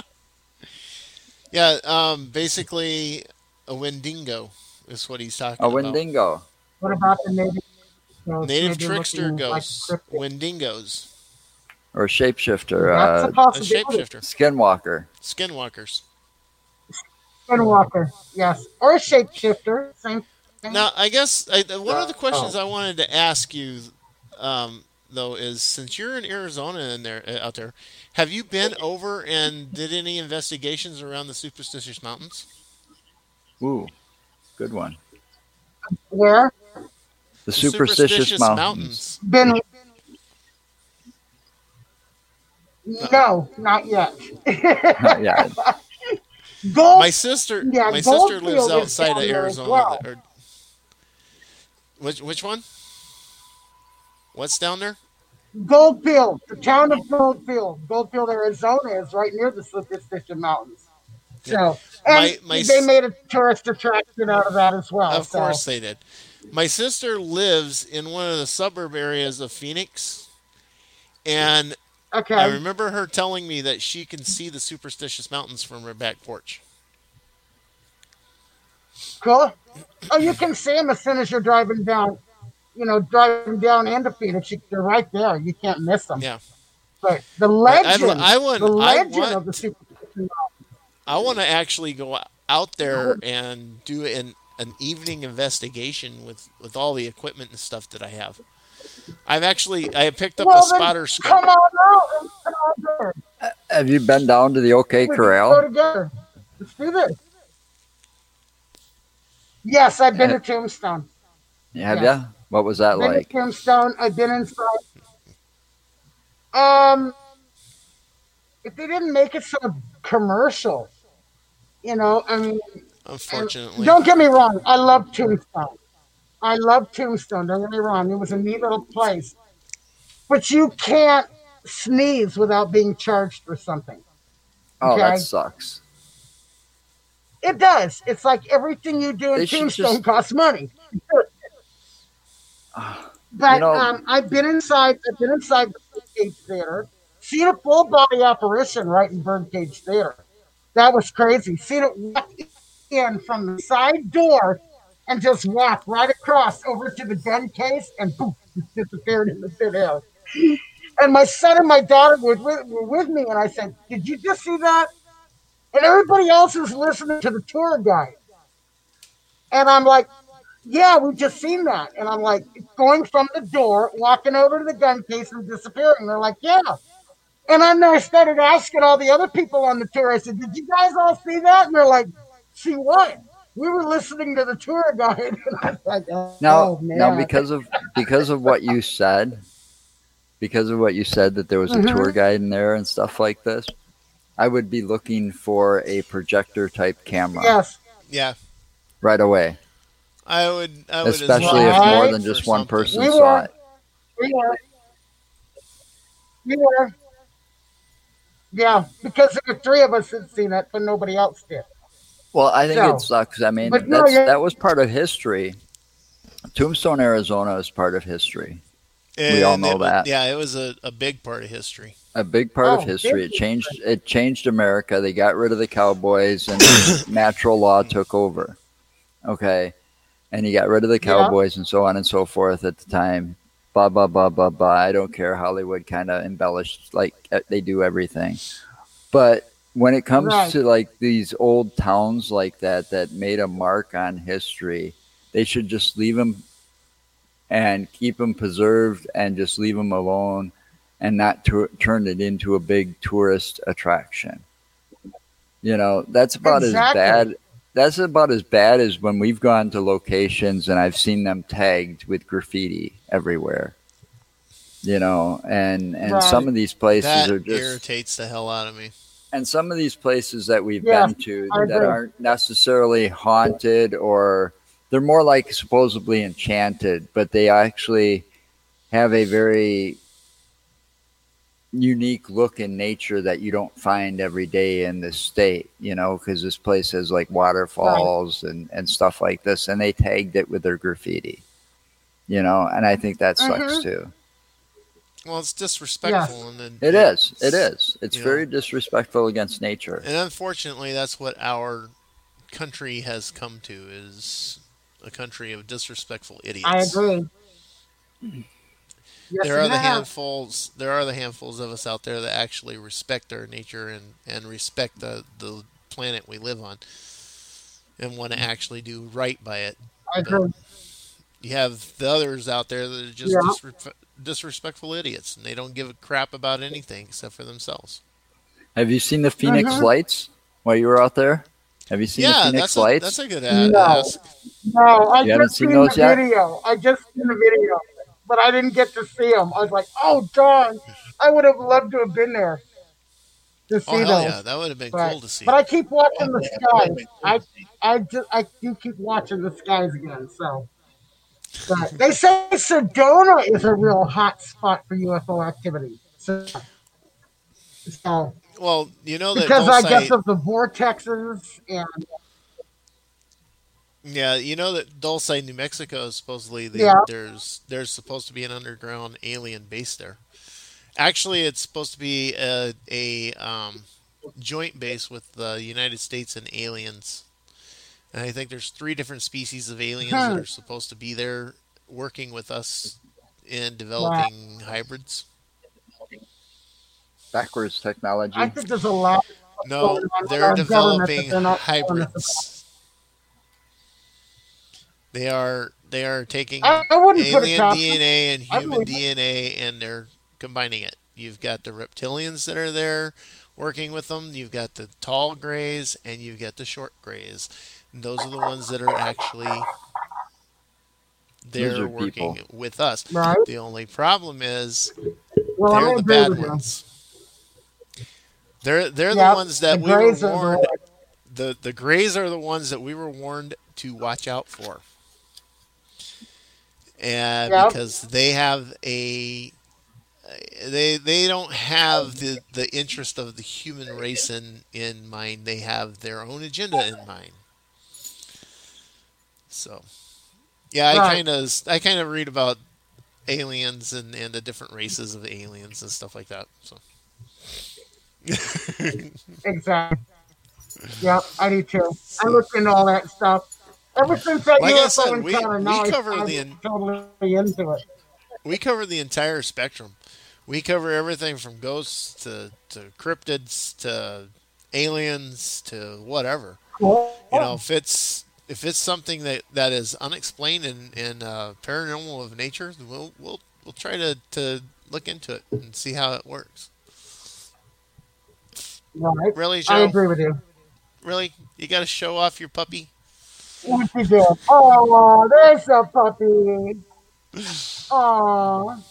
Yeah, basically a Wendigo is what he's A talking about. Wendigo What about the native ghosts? Native Maybe trickster looking like ghosts, cryptic. Wendigos, or shapeshifter, That's a a possibility. shapeshifter, skinwalker. skinwalkers. Skinwalker, yes. Or a shapeshifter. Same thing. Now, I guess one of the questions Oh. I wanted to ask you, though, is since you're in Arizona out there, have you been over and did any investigations around the Superstitious Mountains? Ooh, good one. Where? The The superstitious mountains. Been no, not yet. Yeah, Gold, My sister, yeah, my sister lives Goldfield is outside down of there as Arizona. well. Which one? What's down there? Goldfield, the town of Goldfield, Goldfield, Arizona, is right near the Superstition Mountains. Yeah. So, and My they made a tourist attraction out of that as well. Of course they did. My sister lives in one of the suburb areas of Phoenix, and I Okay, remember her telling me that she can see the Superstitious Mountains from her back porch. cool. Oh, you can see them as soon as you're driving down. Driving down into Phoenix, they're right there. You can't miss them. Yeah, But the but I legend, I the want I legend of the want Superstition I want to actually go out there Mountains. and do an evening investigation with all the equipment and stuff that I have. I have picked up a Well, then spotter come scope. on out and come on there. have you been down to the OK We can go Corral? together. Let's do this. Yes, I've been Uh, to Tombstone. Have Yes, you? What was that been to like? Tombstone. I've been inside. Um, if they didn't make it so commercial, I mean, and Unfortunately, don't get me wrong, I love Tombstone. I love Tombstone. Don't get me wrong. It was a neat little place, but you can't sneeze without being charged for something. Oh, that Okay, sucks. it does. It's like everything you do in They should Tombstone just, costs money. uh, you But know, I've been inside. I've been inside the Birdcage Theater. Seen a full body apparition right in Birdcage Theater. That was crazy. Seen it walk in from the side door and just walk right across over to the gun case and boom, just disappeared in the thin air. And my son and my daughter were with me, and I said, "Did you just see that?" And everybody else is listening to the tour guide, and I'm like, yeah, we just seen that. And I'm like, going from the door, walking over to the gun case and disappearing. They're like, yeah. And then I started asking all the other people on the tour, I said, did you guys all see that? And they're like, see what? We were listening to the tour guide. And I was like, oh, Now, man. because of what you said, that there was a tour Mm-hmm. guide in there and stuff like this, I would be looking for a projector type camera Yes. Yeah, right away, I would as especially well if more Right. than for just one something. person We saw were. it. We were. We were. Yeah. Because the three of us had seen it, but nobody else did. Well, I think it So, sucks. I mean, but no, yeah. that was part of history. Tombstone, Arizona is part of history. We all And know that. it was a big part of history. A big part of Oh, history. big. It changed America. They got rid of the cowboys and natural law took over. Okay. And he got rid of the Yeah. cowboys and so on and so forth at the time. Blah blah blah blah blah. I don't care. Hollywood kind of embellished like they do everything. But when it comes Right. to like these old towns like that made a mark on history, they should just leave them and keep them preserved and just leave them alone and not turn it into a big tourist attraction. You know, that's about as Exactly. bad. That's about as bad as when we've gone to locations and I've seen them tagged with graffiti everywhere. You know, and some Right. of these places That are just, irritates the hell out of me. and some of these places that we've Yes, been to I that agree. aren't necessarily haunted, or they're more like supposedly enchanted, but they actually have a very unique look in nature that you don't find every day in this state, you know, because this place has like Right. waterfalls and stuff like this, and they tagged it with their graffiti, you know, and I think that sucks Mm-hmm. too. Well, it's Yes. disrespectful, and then It is. It is. It's you very know, disrespectful against nature. and unfortunately, that's what our country has come to is a country of disrespectful I idiots. agree. Yes, There it are the has. handfuls. There are the handfuls of us out there that actually respect our nature and respect the planet we live on and want to actually do right by it. I But agree. you have the others out there that are just Yeah. disrespectful idiots, and they don't give a crap about anything except for themselves. Have you seen the Phoenix Mm-hmm. Lights while you were out there? Have you seen the Yeah, Phoenix that's Lights? a good No. ask. No, I You haven't just seen seen the those yet? video. I just seen the video, but I didn't get to see them. I was like, oh darn, I would have loved to have been there to Oh see hell yeah, those. that would have been But cool to see but them. I keep watching the skies. I do keep watching the skies again. So, but they say Sedona is a real hot spot for UFO activity. So Well, you know that because I guess Dulce, of the vortexes and yeah, you know that Dulce, New Mexico is supposedly yeah, there's supposed to be an underground alien base there. Actually, it's supposed to be a joint base with the United States and aliens. And I think there's three different species of aliens that hmm, are supposed to be there working with us in right. developing hybrids. Backwards I technology. think there's a lot No, going on with they're our government that developing they're not telling us about. hybrids. They are taking I wouldn't put it alien past them. DNA and I human believe it. DNA and they're combining it. You've got the reptilians that are there working with them. You've got the tall grays and you've got the short grays. And those are the ones that are actually there Lizard people. working with us. Right. The only problem is Well, they're I the agree bad with you. ones. They're the Yep. ones The that we were Greys are warned. the The grays are the ones that we were warned to watch out for. And yep. because they have they don't have the interest of the human race in mind. They have their own agenda in mind. So yeah, Right. I kind of read about aliens and the different races of aliens and stuff like that. So Exactly. Yep. I do too. I looked into all that stuff. Ever since that like I UFO said, encounter, we now cover I'm totally into it. we cover the entire spectrum. We cover everything from ghosts to cryptids to aliens to whatever. Cool. You know, if if it's something that is unexplained and paranormal of nature, we'll try to look into it and see how it works. Right. Really, I Joe? agree with you. Really? You got to show off your puppy? What you did? Oh, there's a puppy. Oh,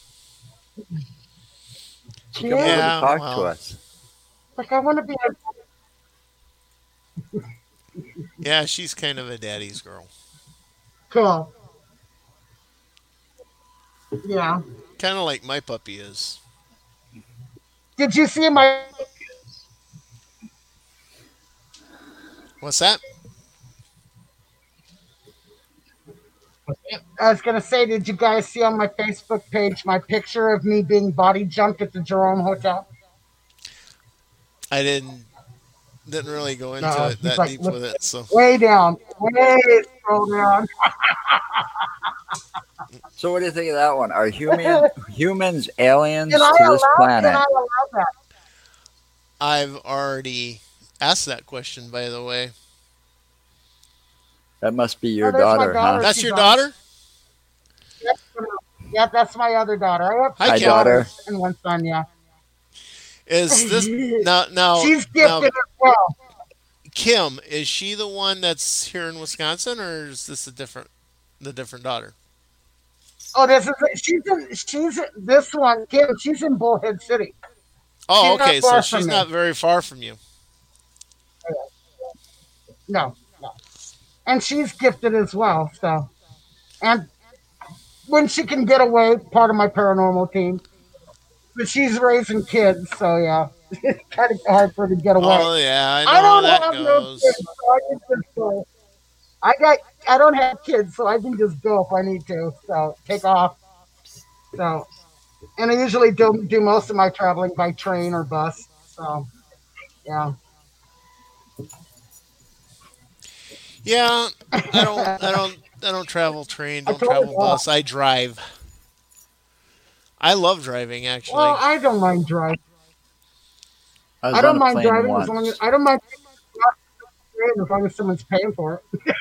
She comes over cute. to Yeah, talk to well, us. Like I want to be a yeah, she's kind of a daddy's girl. cool. Yeah. Kind of like my puppy is. Did you see my? What's that? I was gonna say, did you guys see on my Facebook page my picture of me being body jumped at the Jerome Hotel? I didn't really go into No, it he's that like, deep look with it, so way down, way scroll down. So what do you think of that one? Are humans aliens Can I to this allow? Can planet? I allow that? I've already asked that question, by the way. That must be Oh, your there's my daughter, daughter. huh? That's She's your on. daughter? Yep, yeah, that's my other daughter. I have Hi, Hi, two Kim. daughter. daughters and one son. Yeah. Is this She's now gifted as well. Kim? Is she the one that's here in Wisconsin, or is this the different daughter? Oh, she's this one, Kim. She's in Bullhead City. Oh, She's not okay. So far she's from me. not very far from you. No, no, and she's gifted as well. So, and when she can get away, part of my paranormal team. But she's raising kids, so yeah, it's kind of hard for her to get away. Oh yeah, I know I how don't that have no kids, goes. so I can just go. I got. I don't have kids, so I can just go if I need to. So take off. So, and I usually do most of my traveling by train or bus. So yeah. Yeah, I don't travel train, I don't totally travel off. bus. I drive. I love driving Well, actually. I don't mind driving. I was I on don't a mind plane driving as long as once. I don't mind as long as someone's paying for it.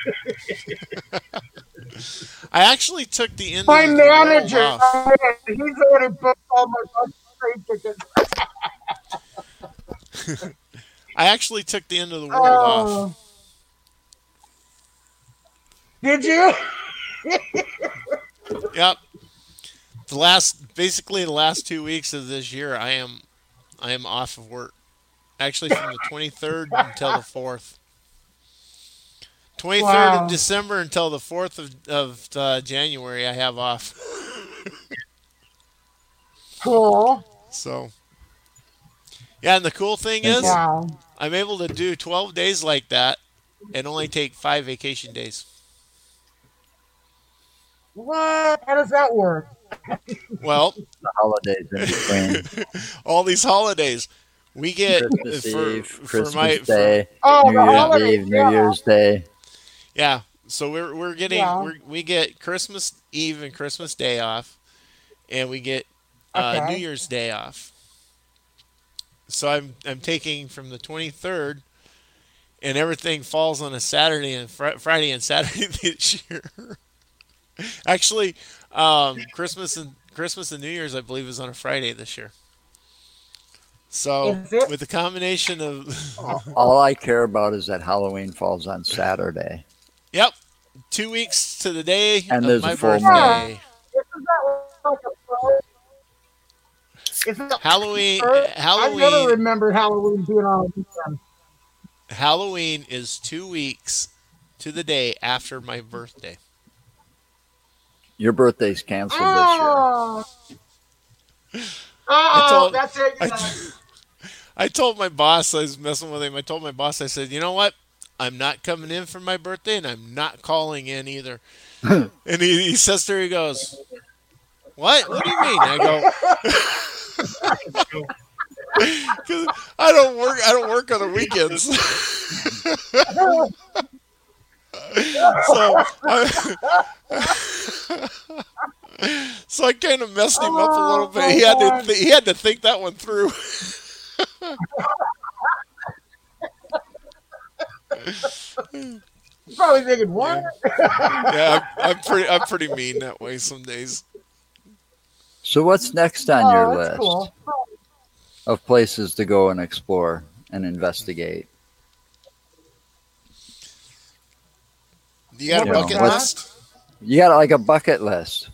I actually took the end My of the world manager, off. he's already booked all my bus train tickets. I actually took the end of the world off. Oh, did you? Yep. Basically the last 2 weeks of this year, I am off of work. Actually, from the 23rd until the 4th. 23rd of Wow, December until the 4th of January, I have off. cool. So, yeah, and the cool thing Thank is, you. Wow. I'm able to do 12 days like that and only take 5 vacation days. What? How does that work? Well, The holidays in between. all these holidays, we get Christmas Eve, for my Christmas Day, Oh, New the Year's holidays. Eve, New Yeah, Year's Day. yeah. So we're getting yeah. we get Christmas Eve and Christmas Day off, and we get New Okay. Year's Day off. So I'm taking from the 23rd, and everything falls on a Saturday and Friday and Saturday this year. Actually, Christmas and New Year's I believe is on a Friday this year. So Is it? with the combination of All I care about is that Halloween falls on Saturday. yep, 2 weeks to the day And of there's my a full moon. Yeah. birthday. Isn't that like a pro? Isn't that Halloween pro? I never Halloween remembered Halloween being on a weekend. Halloween is 2 weeks to the day after my birthday. Your birthday's canceled Oh, I oh, told that's it. I, I told my boss I was messing with him. I told my boss I said, you know what? I'm not coming in for my birthday, and I'm not calling in either. this year. And he says there, he goes, "What? What do you mean?" I go, "'Cause I don't work. I don't work on the weekends." so, so I kind of messed him up a little Oh bit. my He had God. to he had to think that one through. You're probably thinking, what? Yeah, yeah. I'm pretty mean that way some days. So what's next on your Oh, that's list cool. of places to go and explore and investigate? You got a You know, bucket what's list? you got like a bucket list,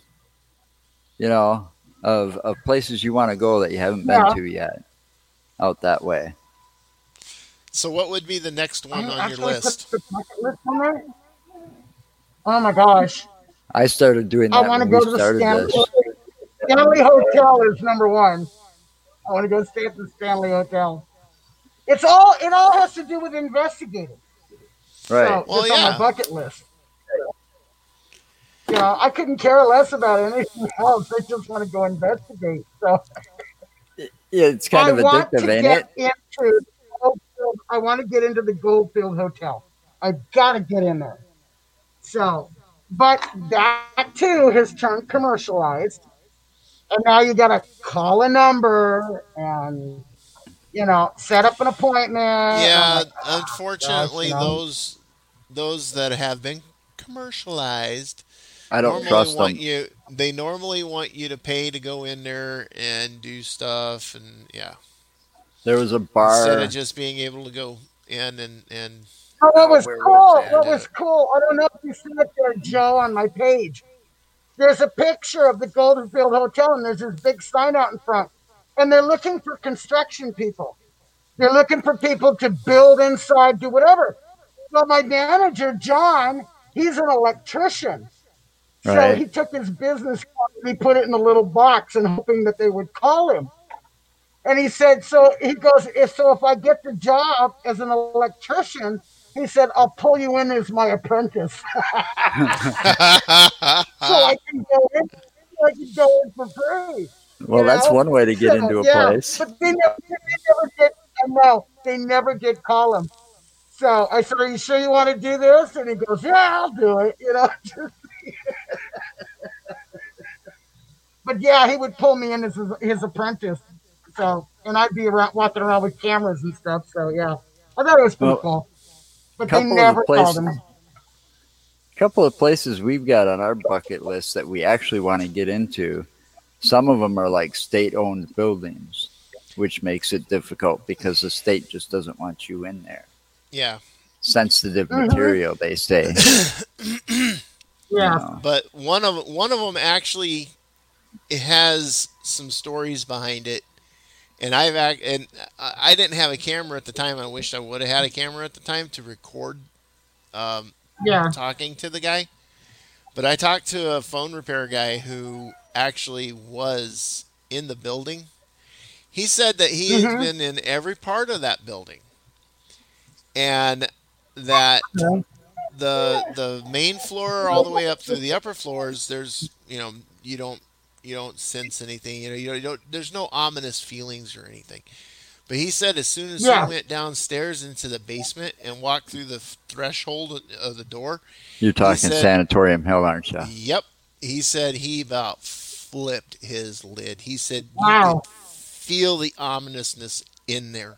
of places you want to go that you haven't been Yeah. to yet out that way. So what would be the next I one on your actually put list? the bucket list on there. Oh my gosh. I started doing I that want to when we go to the started this. Stanley Hotel is number one. I want to go stay at the Stanley Hotel. It all has to do with investigating. Right. So Well, that's on my yeah. bucket list. I couldn't care less about anything else. I just want to go investigate. So Yeah, it's kind I of want to addictive, ain't get it? into I want to get into the Goldfield Hotel. I gotta get in there. So, but that too has turned commercialized, and now you gotta call a number and set up an appointment. And I'm Yeah, like, gosh, unfortunately, those that have been commercialized I don't normally trust want them. you. They normally want you to pay to go in there and do stuff, and yeah, There was a instead of bar. just being able to go in and oh, what was Where was cool? that? What was cool? I don't know if you see it there, Joe, on my page. There's a picture of the Goldenfield Hotel, and there's this big sign out in front, and they're looking for construction people. They're looking for people to build inside, do whatever. Well, my manager, John, he's an electrician. So Right. he took his business card and he put it in a little box and hoping that they would call him. And he said, so he goes, if I get the job as an electrician, he said, I'll pull you in as my apprentice. So I can go in, for free, you Well, that's know? one way to get So into a yeah. place. But they never did I know, they never did call him. So I said, are you sure you want to do this? And he goes, yeah, I'll do it, But yeah, he would pull me in as his apprentice. So, and I'd be around walking around with cameras and stuff. So yeah, I thought it was pretty Well, cool. But they couple of the never called places, him. couple of places we've got on our bucket list that we actually want to get into. Some of them are like state-owned buildings, which makes it difficult because the state just doesn't want you in there. yeah. Sensitive Hmm. material, they say. Yeah. But one of them actually, it has some stories behind it, and I didn't have a camera at the time. I wished I would have had a camera at the time to record um, Yeah. talking to the guy. But I talked to a phone repair guy who actually was in the building. He said that he has Hmm. been in every part of that building, and that Yeah. the main floor all the way up through the upper floors, there's you don't sense anything. You don't, there's no ominous feelings or anything. But he said as soon as he Yeah. went downstairs into the basement and walked through the threshold of the door, You're he talking said, Sanatorium Hill, aren't you? "Yep." He said he about flipped his lid. He said you Wow. could feel the ominousness in there,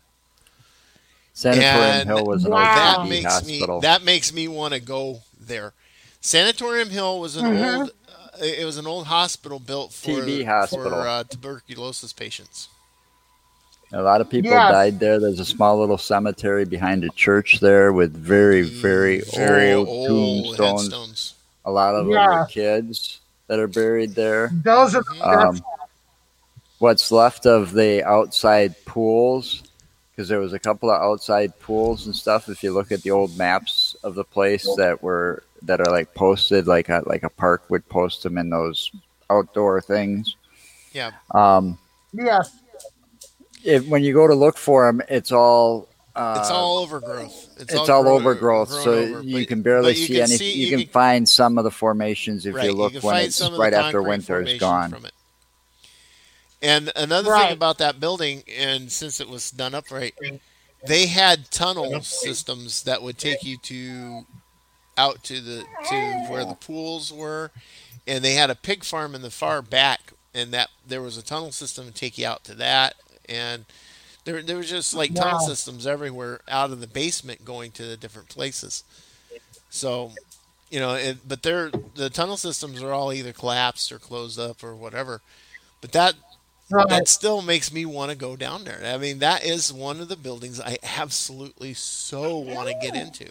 Sanatorium and Hill was an old Wow. TB hospital. that makes me want to go there. Sanatorium Hill was an Hmm. old it was an old hospital built TB for hospital. tuberculosis patients. A lot of people Yes. died there. There's a small little cemetery behind a church there with very, very Very old old tombstones. headstones. A lot of them Yeah. were kids that are buried there. Those are Hmm. that's What's left of the outside pools, because there was a couple of outside pools and stuff. If you look at the old maps of the place that are like posted, like a park would post them in those outdoor things. Yeah, Um, yes. when you go to look for them, it's all it's all overgrowth. it's all grown- overgrowth, grown so over, you but- can barely but you see can anything. see- You you can find some of the formations if right, you look can when find it's some of right the after concrete winter is formation gone. from it. And another Right. thing about that building, and since it was done upright, they had tunnel systems that would take you out to where the pools were, and they had a pig farm in the far back, and that there was a tunnel system to take you out to that, and there was just like tunnel Wow. systems everywhere out of the basement going to the different places. So, but the tunnel systems are all either collapsed or closed up or whatever. But that Right. still makes me want to go down there. I mean, that is one of the buildings I absolutely so want to get into.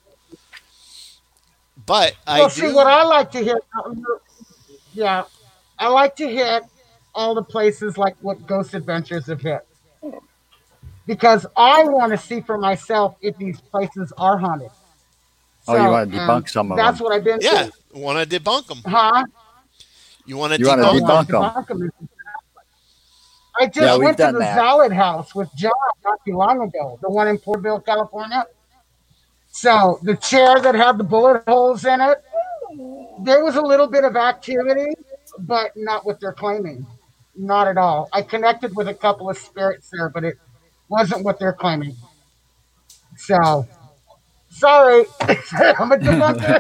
But I Well, see, what do, I like to hit, yeah, I like to hit all the places like what Ghost Adventures have hit because I want to see for myself if these places are haunted. Oh, you So, want to debunk some of that's them? what I've been yeah, to. want to debunk them. Huh? You want to You want I to debunk them. want debunk to them? debunk them. I Yeah, just we've went to done the that. Zalid House with John not too long ago, the one in Porterville, California. So the chair that had the bullet holes in it, there was a little bit of activity, but not what they're claiming. Not at all. I connected with a couple of spirits there, but it wasn't what they're claiming. So sorry, I'm a debunker.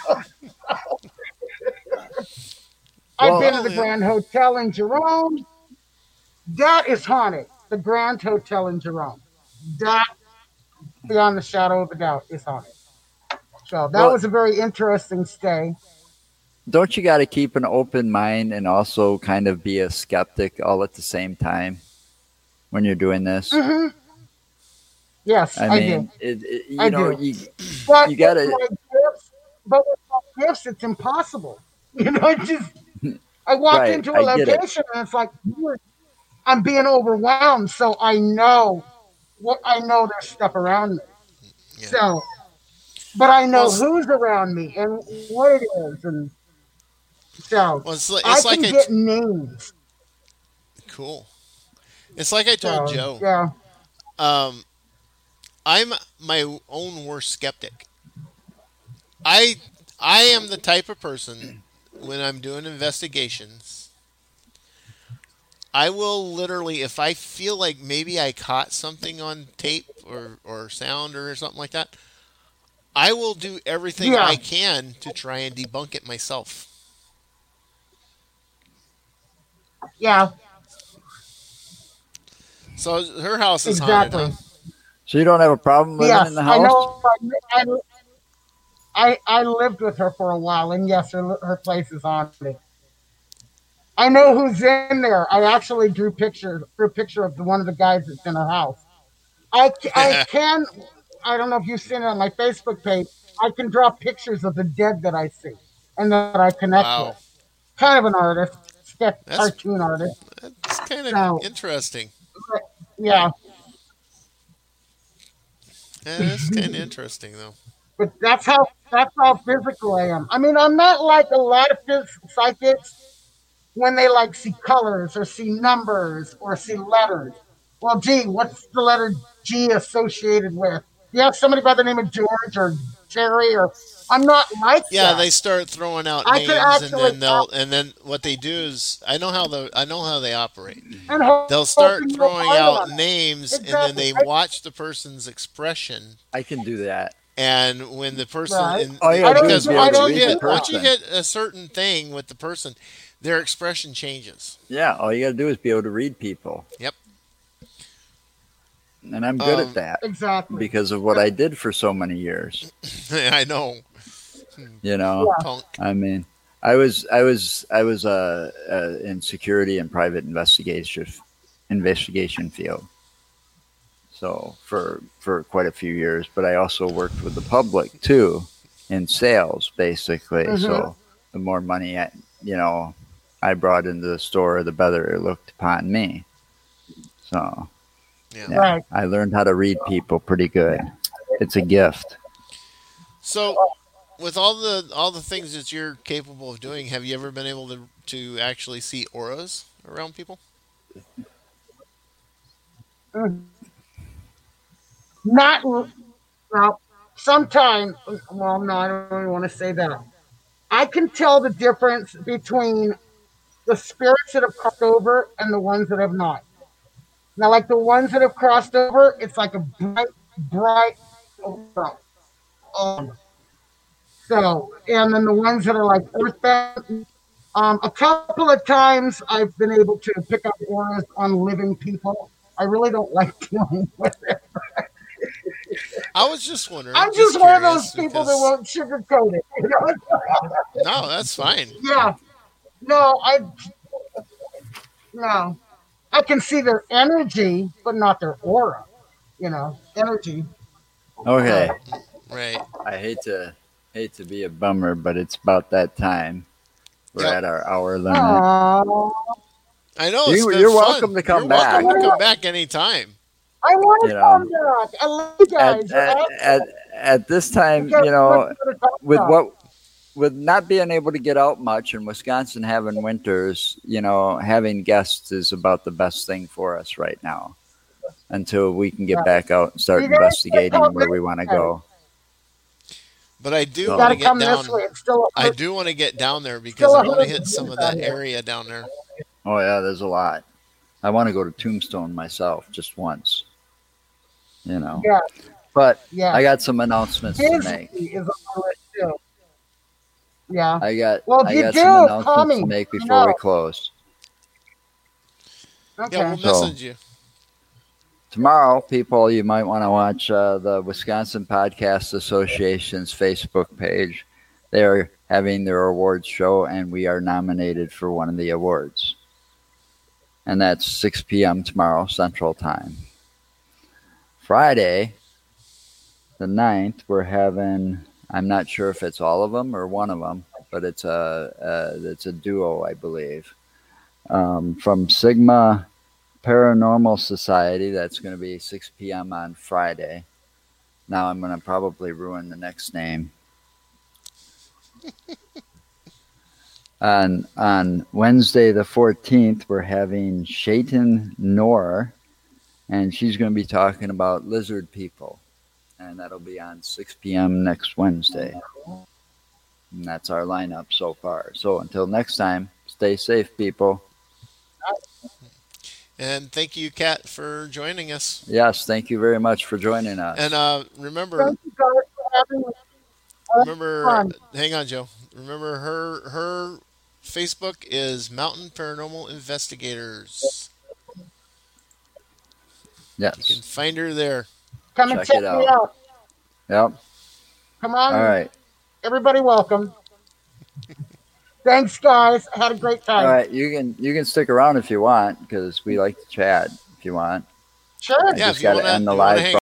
I've been Well, to Well, the yeah. Grand Hotel in Jerome. That is haunted. The Grand Hotel in Jerome. That, beyond the shadow of a doubt, is haunted. So that well, was a very interesting stay. don't you got to keep an open mind and also kind of be a skeptic all at the same time when you're doing this? Hmm. Yes, I I do. mean, I do. you But you got with to my gifts, it's impossible. Just I walk right. into a I get it. location and it's like I'm being overwhelmed. So I know there's stuff around me. Yeah. So, but I Well, know who's around me and what it is, and so I it's like can get names. cool. It's like I told So Joe. yeah, Um, I'm my own worst skeptic. I I am the type of person when I'm doing investigations, I will literally, if I feel like maybe I caught something on tape or sound or something like that, I will do everything yeah, I can to try and debunk it myself. yeah, So her house is haunted, huh? exactly. So you don't have a problem living in Yes, the I house? know. I lived with her for a while, and yes, her place is haunted. I know who's in there. I actually drew a picture of one of the guys that's in her house. I can. I don't know if you've seen it on my Facebook page. I can draw pictures of the dead that I see and that I connect Wow, with. Kind of an artist, sketch that's cartoon artist. that's kind of So interesting. yeah, Yeah, that's kind of interesting though. but that's how physical I am. I mean, I'm not like a lot of psychics when they like see colors or see numbers or see letters. Well, gee, what's the letter G associated with? Do you have somebody by the name of George or Jerry or I'm not like Yeah, that. they start throwing out I could names, and actually then what they do is I know how they operate. and They'll hoping start you'll throwing find out on names, it. and then Exactly. they watch the person's expression. I can do that. And when the person, Right. All you I gotta do don't is because do be able I to don't read the do once that. you person. hit a certain thing with the person, their expression changes. Yeah, all you gotta do is be able to read people. Yep. And I'm good at Um, that Exactly. because of what I did for so many years. I know, You know, Yeah. punk. I mean, I was in security and private investigation field. So for quite a few years, but I also worked with the public too in sales, basically. Hmm. So the more money I brought into the store, the better it looked upon me. So Yeah. yeah, Right. I learned how to read people pretty good. It's a gift. So, with all the things that you're capable of doing, have you ever been able to actually see auras around people? Mhm. Not well. Sometimes, well, no, I don't really want to say that. I can tell the difference between the spirits that have crossed over and the ones that have not. Now, like the ones that have crossed over, it's like a bright aura. Um, so, and then the ones that are like earthbound, a couple of times I've been able to pick up auras on living people. I really don't like dealing with it. I was just wondering. I'm just one of those curious people that because- won't sugarcoat it. You know? No, that's fine. Yeah. No, no. I can see their energy, but not their aura. You know, energy. Okay. Right. I hate to be a bummer, but it's about that time. We're Yep. at our hour limit. Aww. I know. You- It's been you're fun. welcome to come You're back. welcome to come back anytime. I want to You know, come back. I love you guys. At this time, Because you know, what to talk with about. with not being able to get out much and Wisconsin having winters, you know, having guests is about the best thing for us right now until we can get back out and start You guys investigating gotta come where we want to this way. go. But I do So- want Gotta to get come down. this way. It's still I do want to get down there because I want to hit some of that area down there. Oh yeah, there's a lot. I want to go to Tombstone myself just once. You know. Yeah. But Yeah. I got some announcements to make. Disney is on the list too. Yeah. I got Well, if I you got do, some call announcements me. to make before we No. close. Okay. Yeah, we'll So- message you. Tomorrow, people, you might want to watch the Wisconsin Podcast Association's Facebook page. They are having their awards show, and we are nominated for one of the awards. And that's 6 p.m. tomorrow, Central Time. Friday, the 9th, we're having, I'm not sure if it's all of them or one of them, but it's a duo, I believe, from Sigma Paranormal Society. That's going to be 6 p.m. on Friday. Now I'm going to probably ruin the next name. On Wednesday the 14th, we're having Shaitan Noor, and she's going to be talking about lizard people. And that'll be on 6 p.m. next Wednesday. And that's our lineup so far. So until next time, stay safe, people. And thank you, Kat, for joining us. Yes, thank you very much for joining us. And remember, Thank you guys for having me. fun. hang on, Joe. Remember her Facebook is Mountain Paranormal Investigators. You can Yes. find her there. Come and Check check it me out. out. Yep. Come on. All right. Everybody welcome. Thanks, guys. I had a great time. All right. You can stick around if you want because we like to chat if you want. Sure. I Yeah, just if you got to wanna- end the you wanna live hang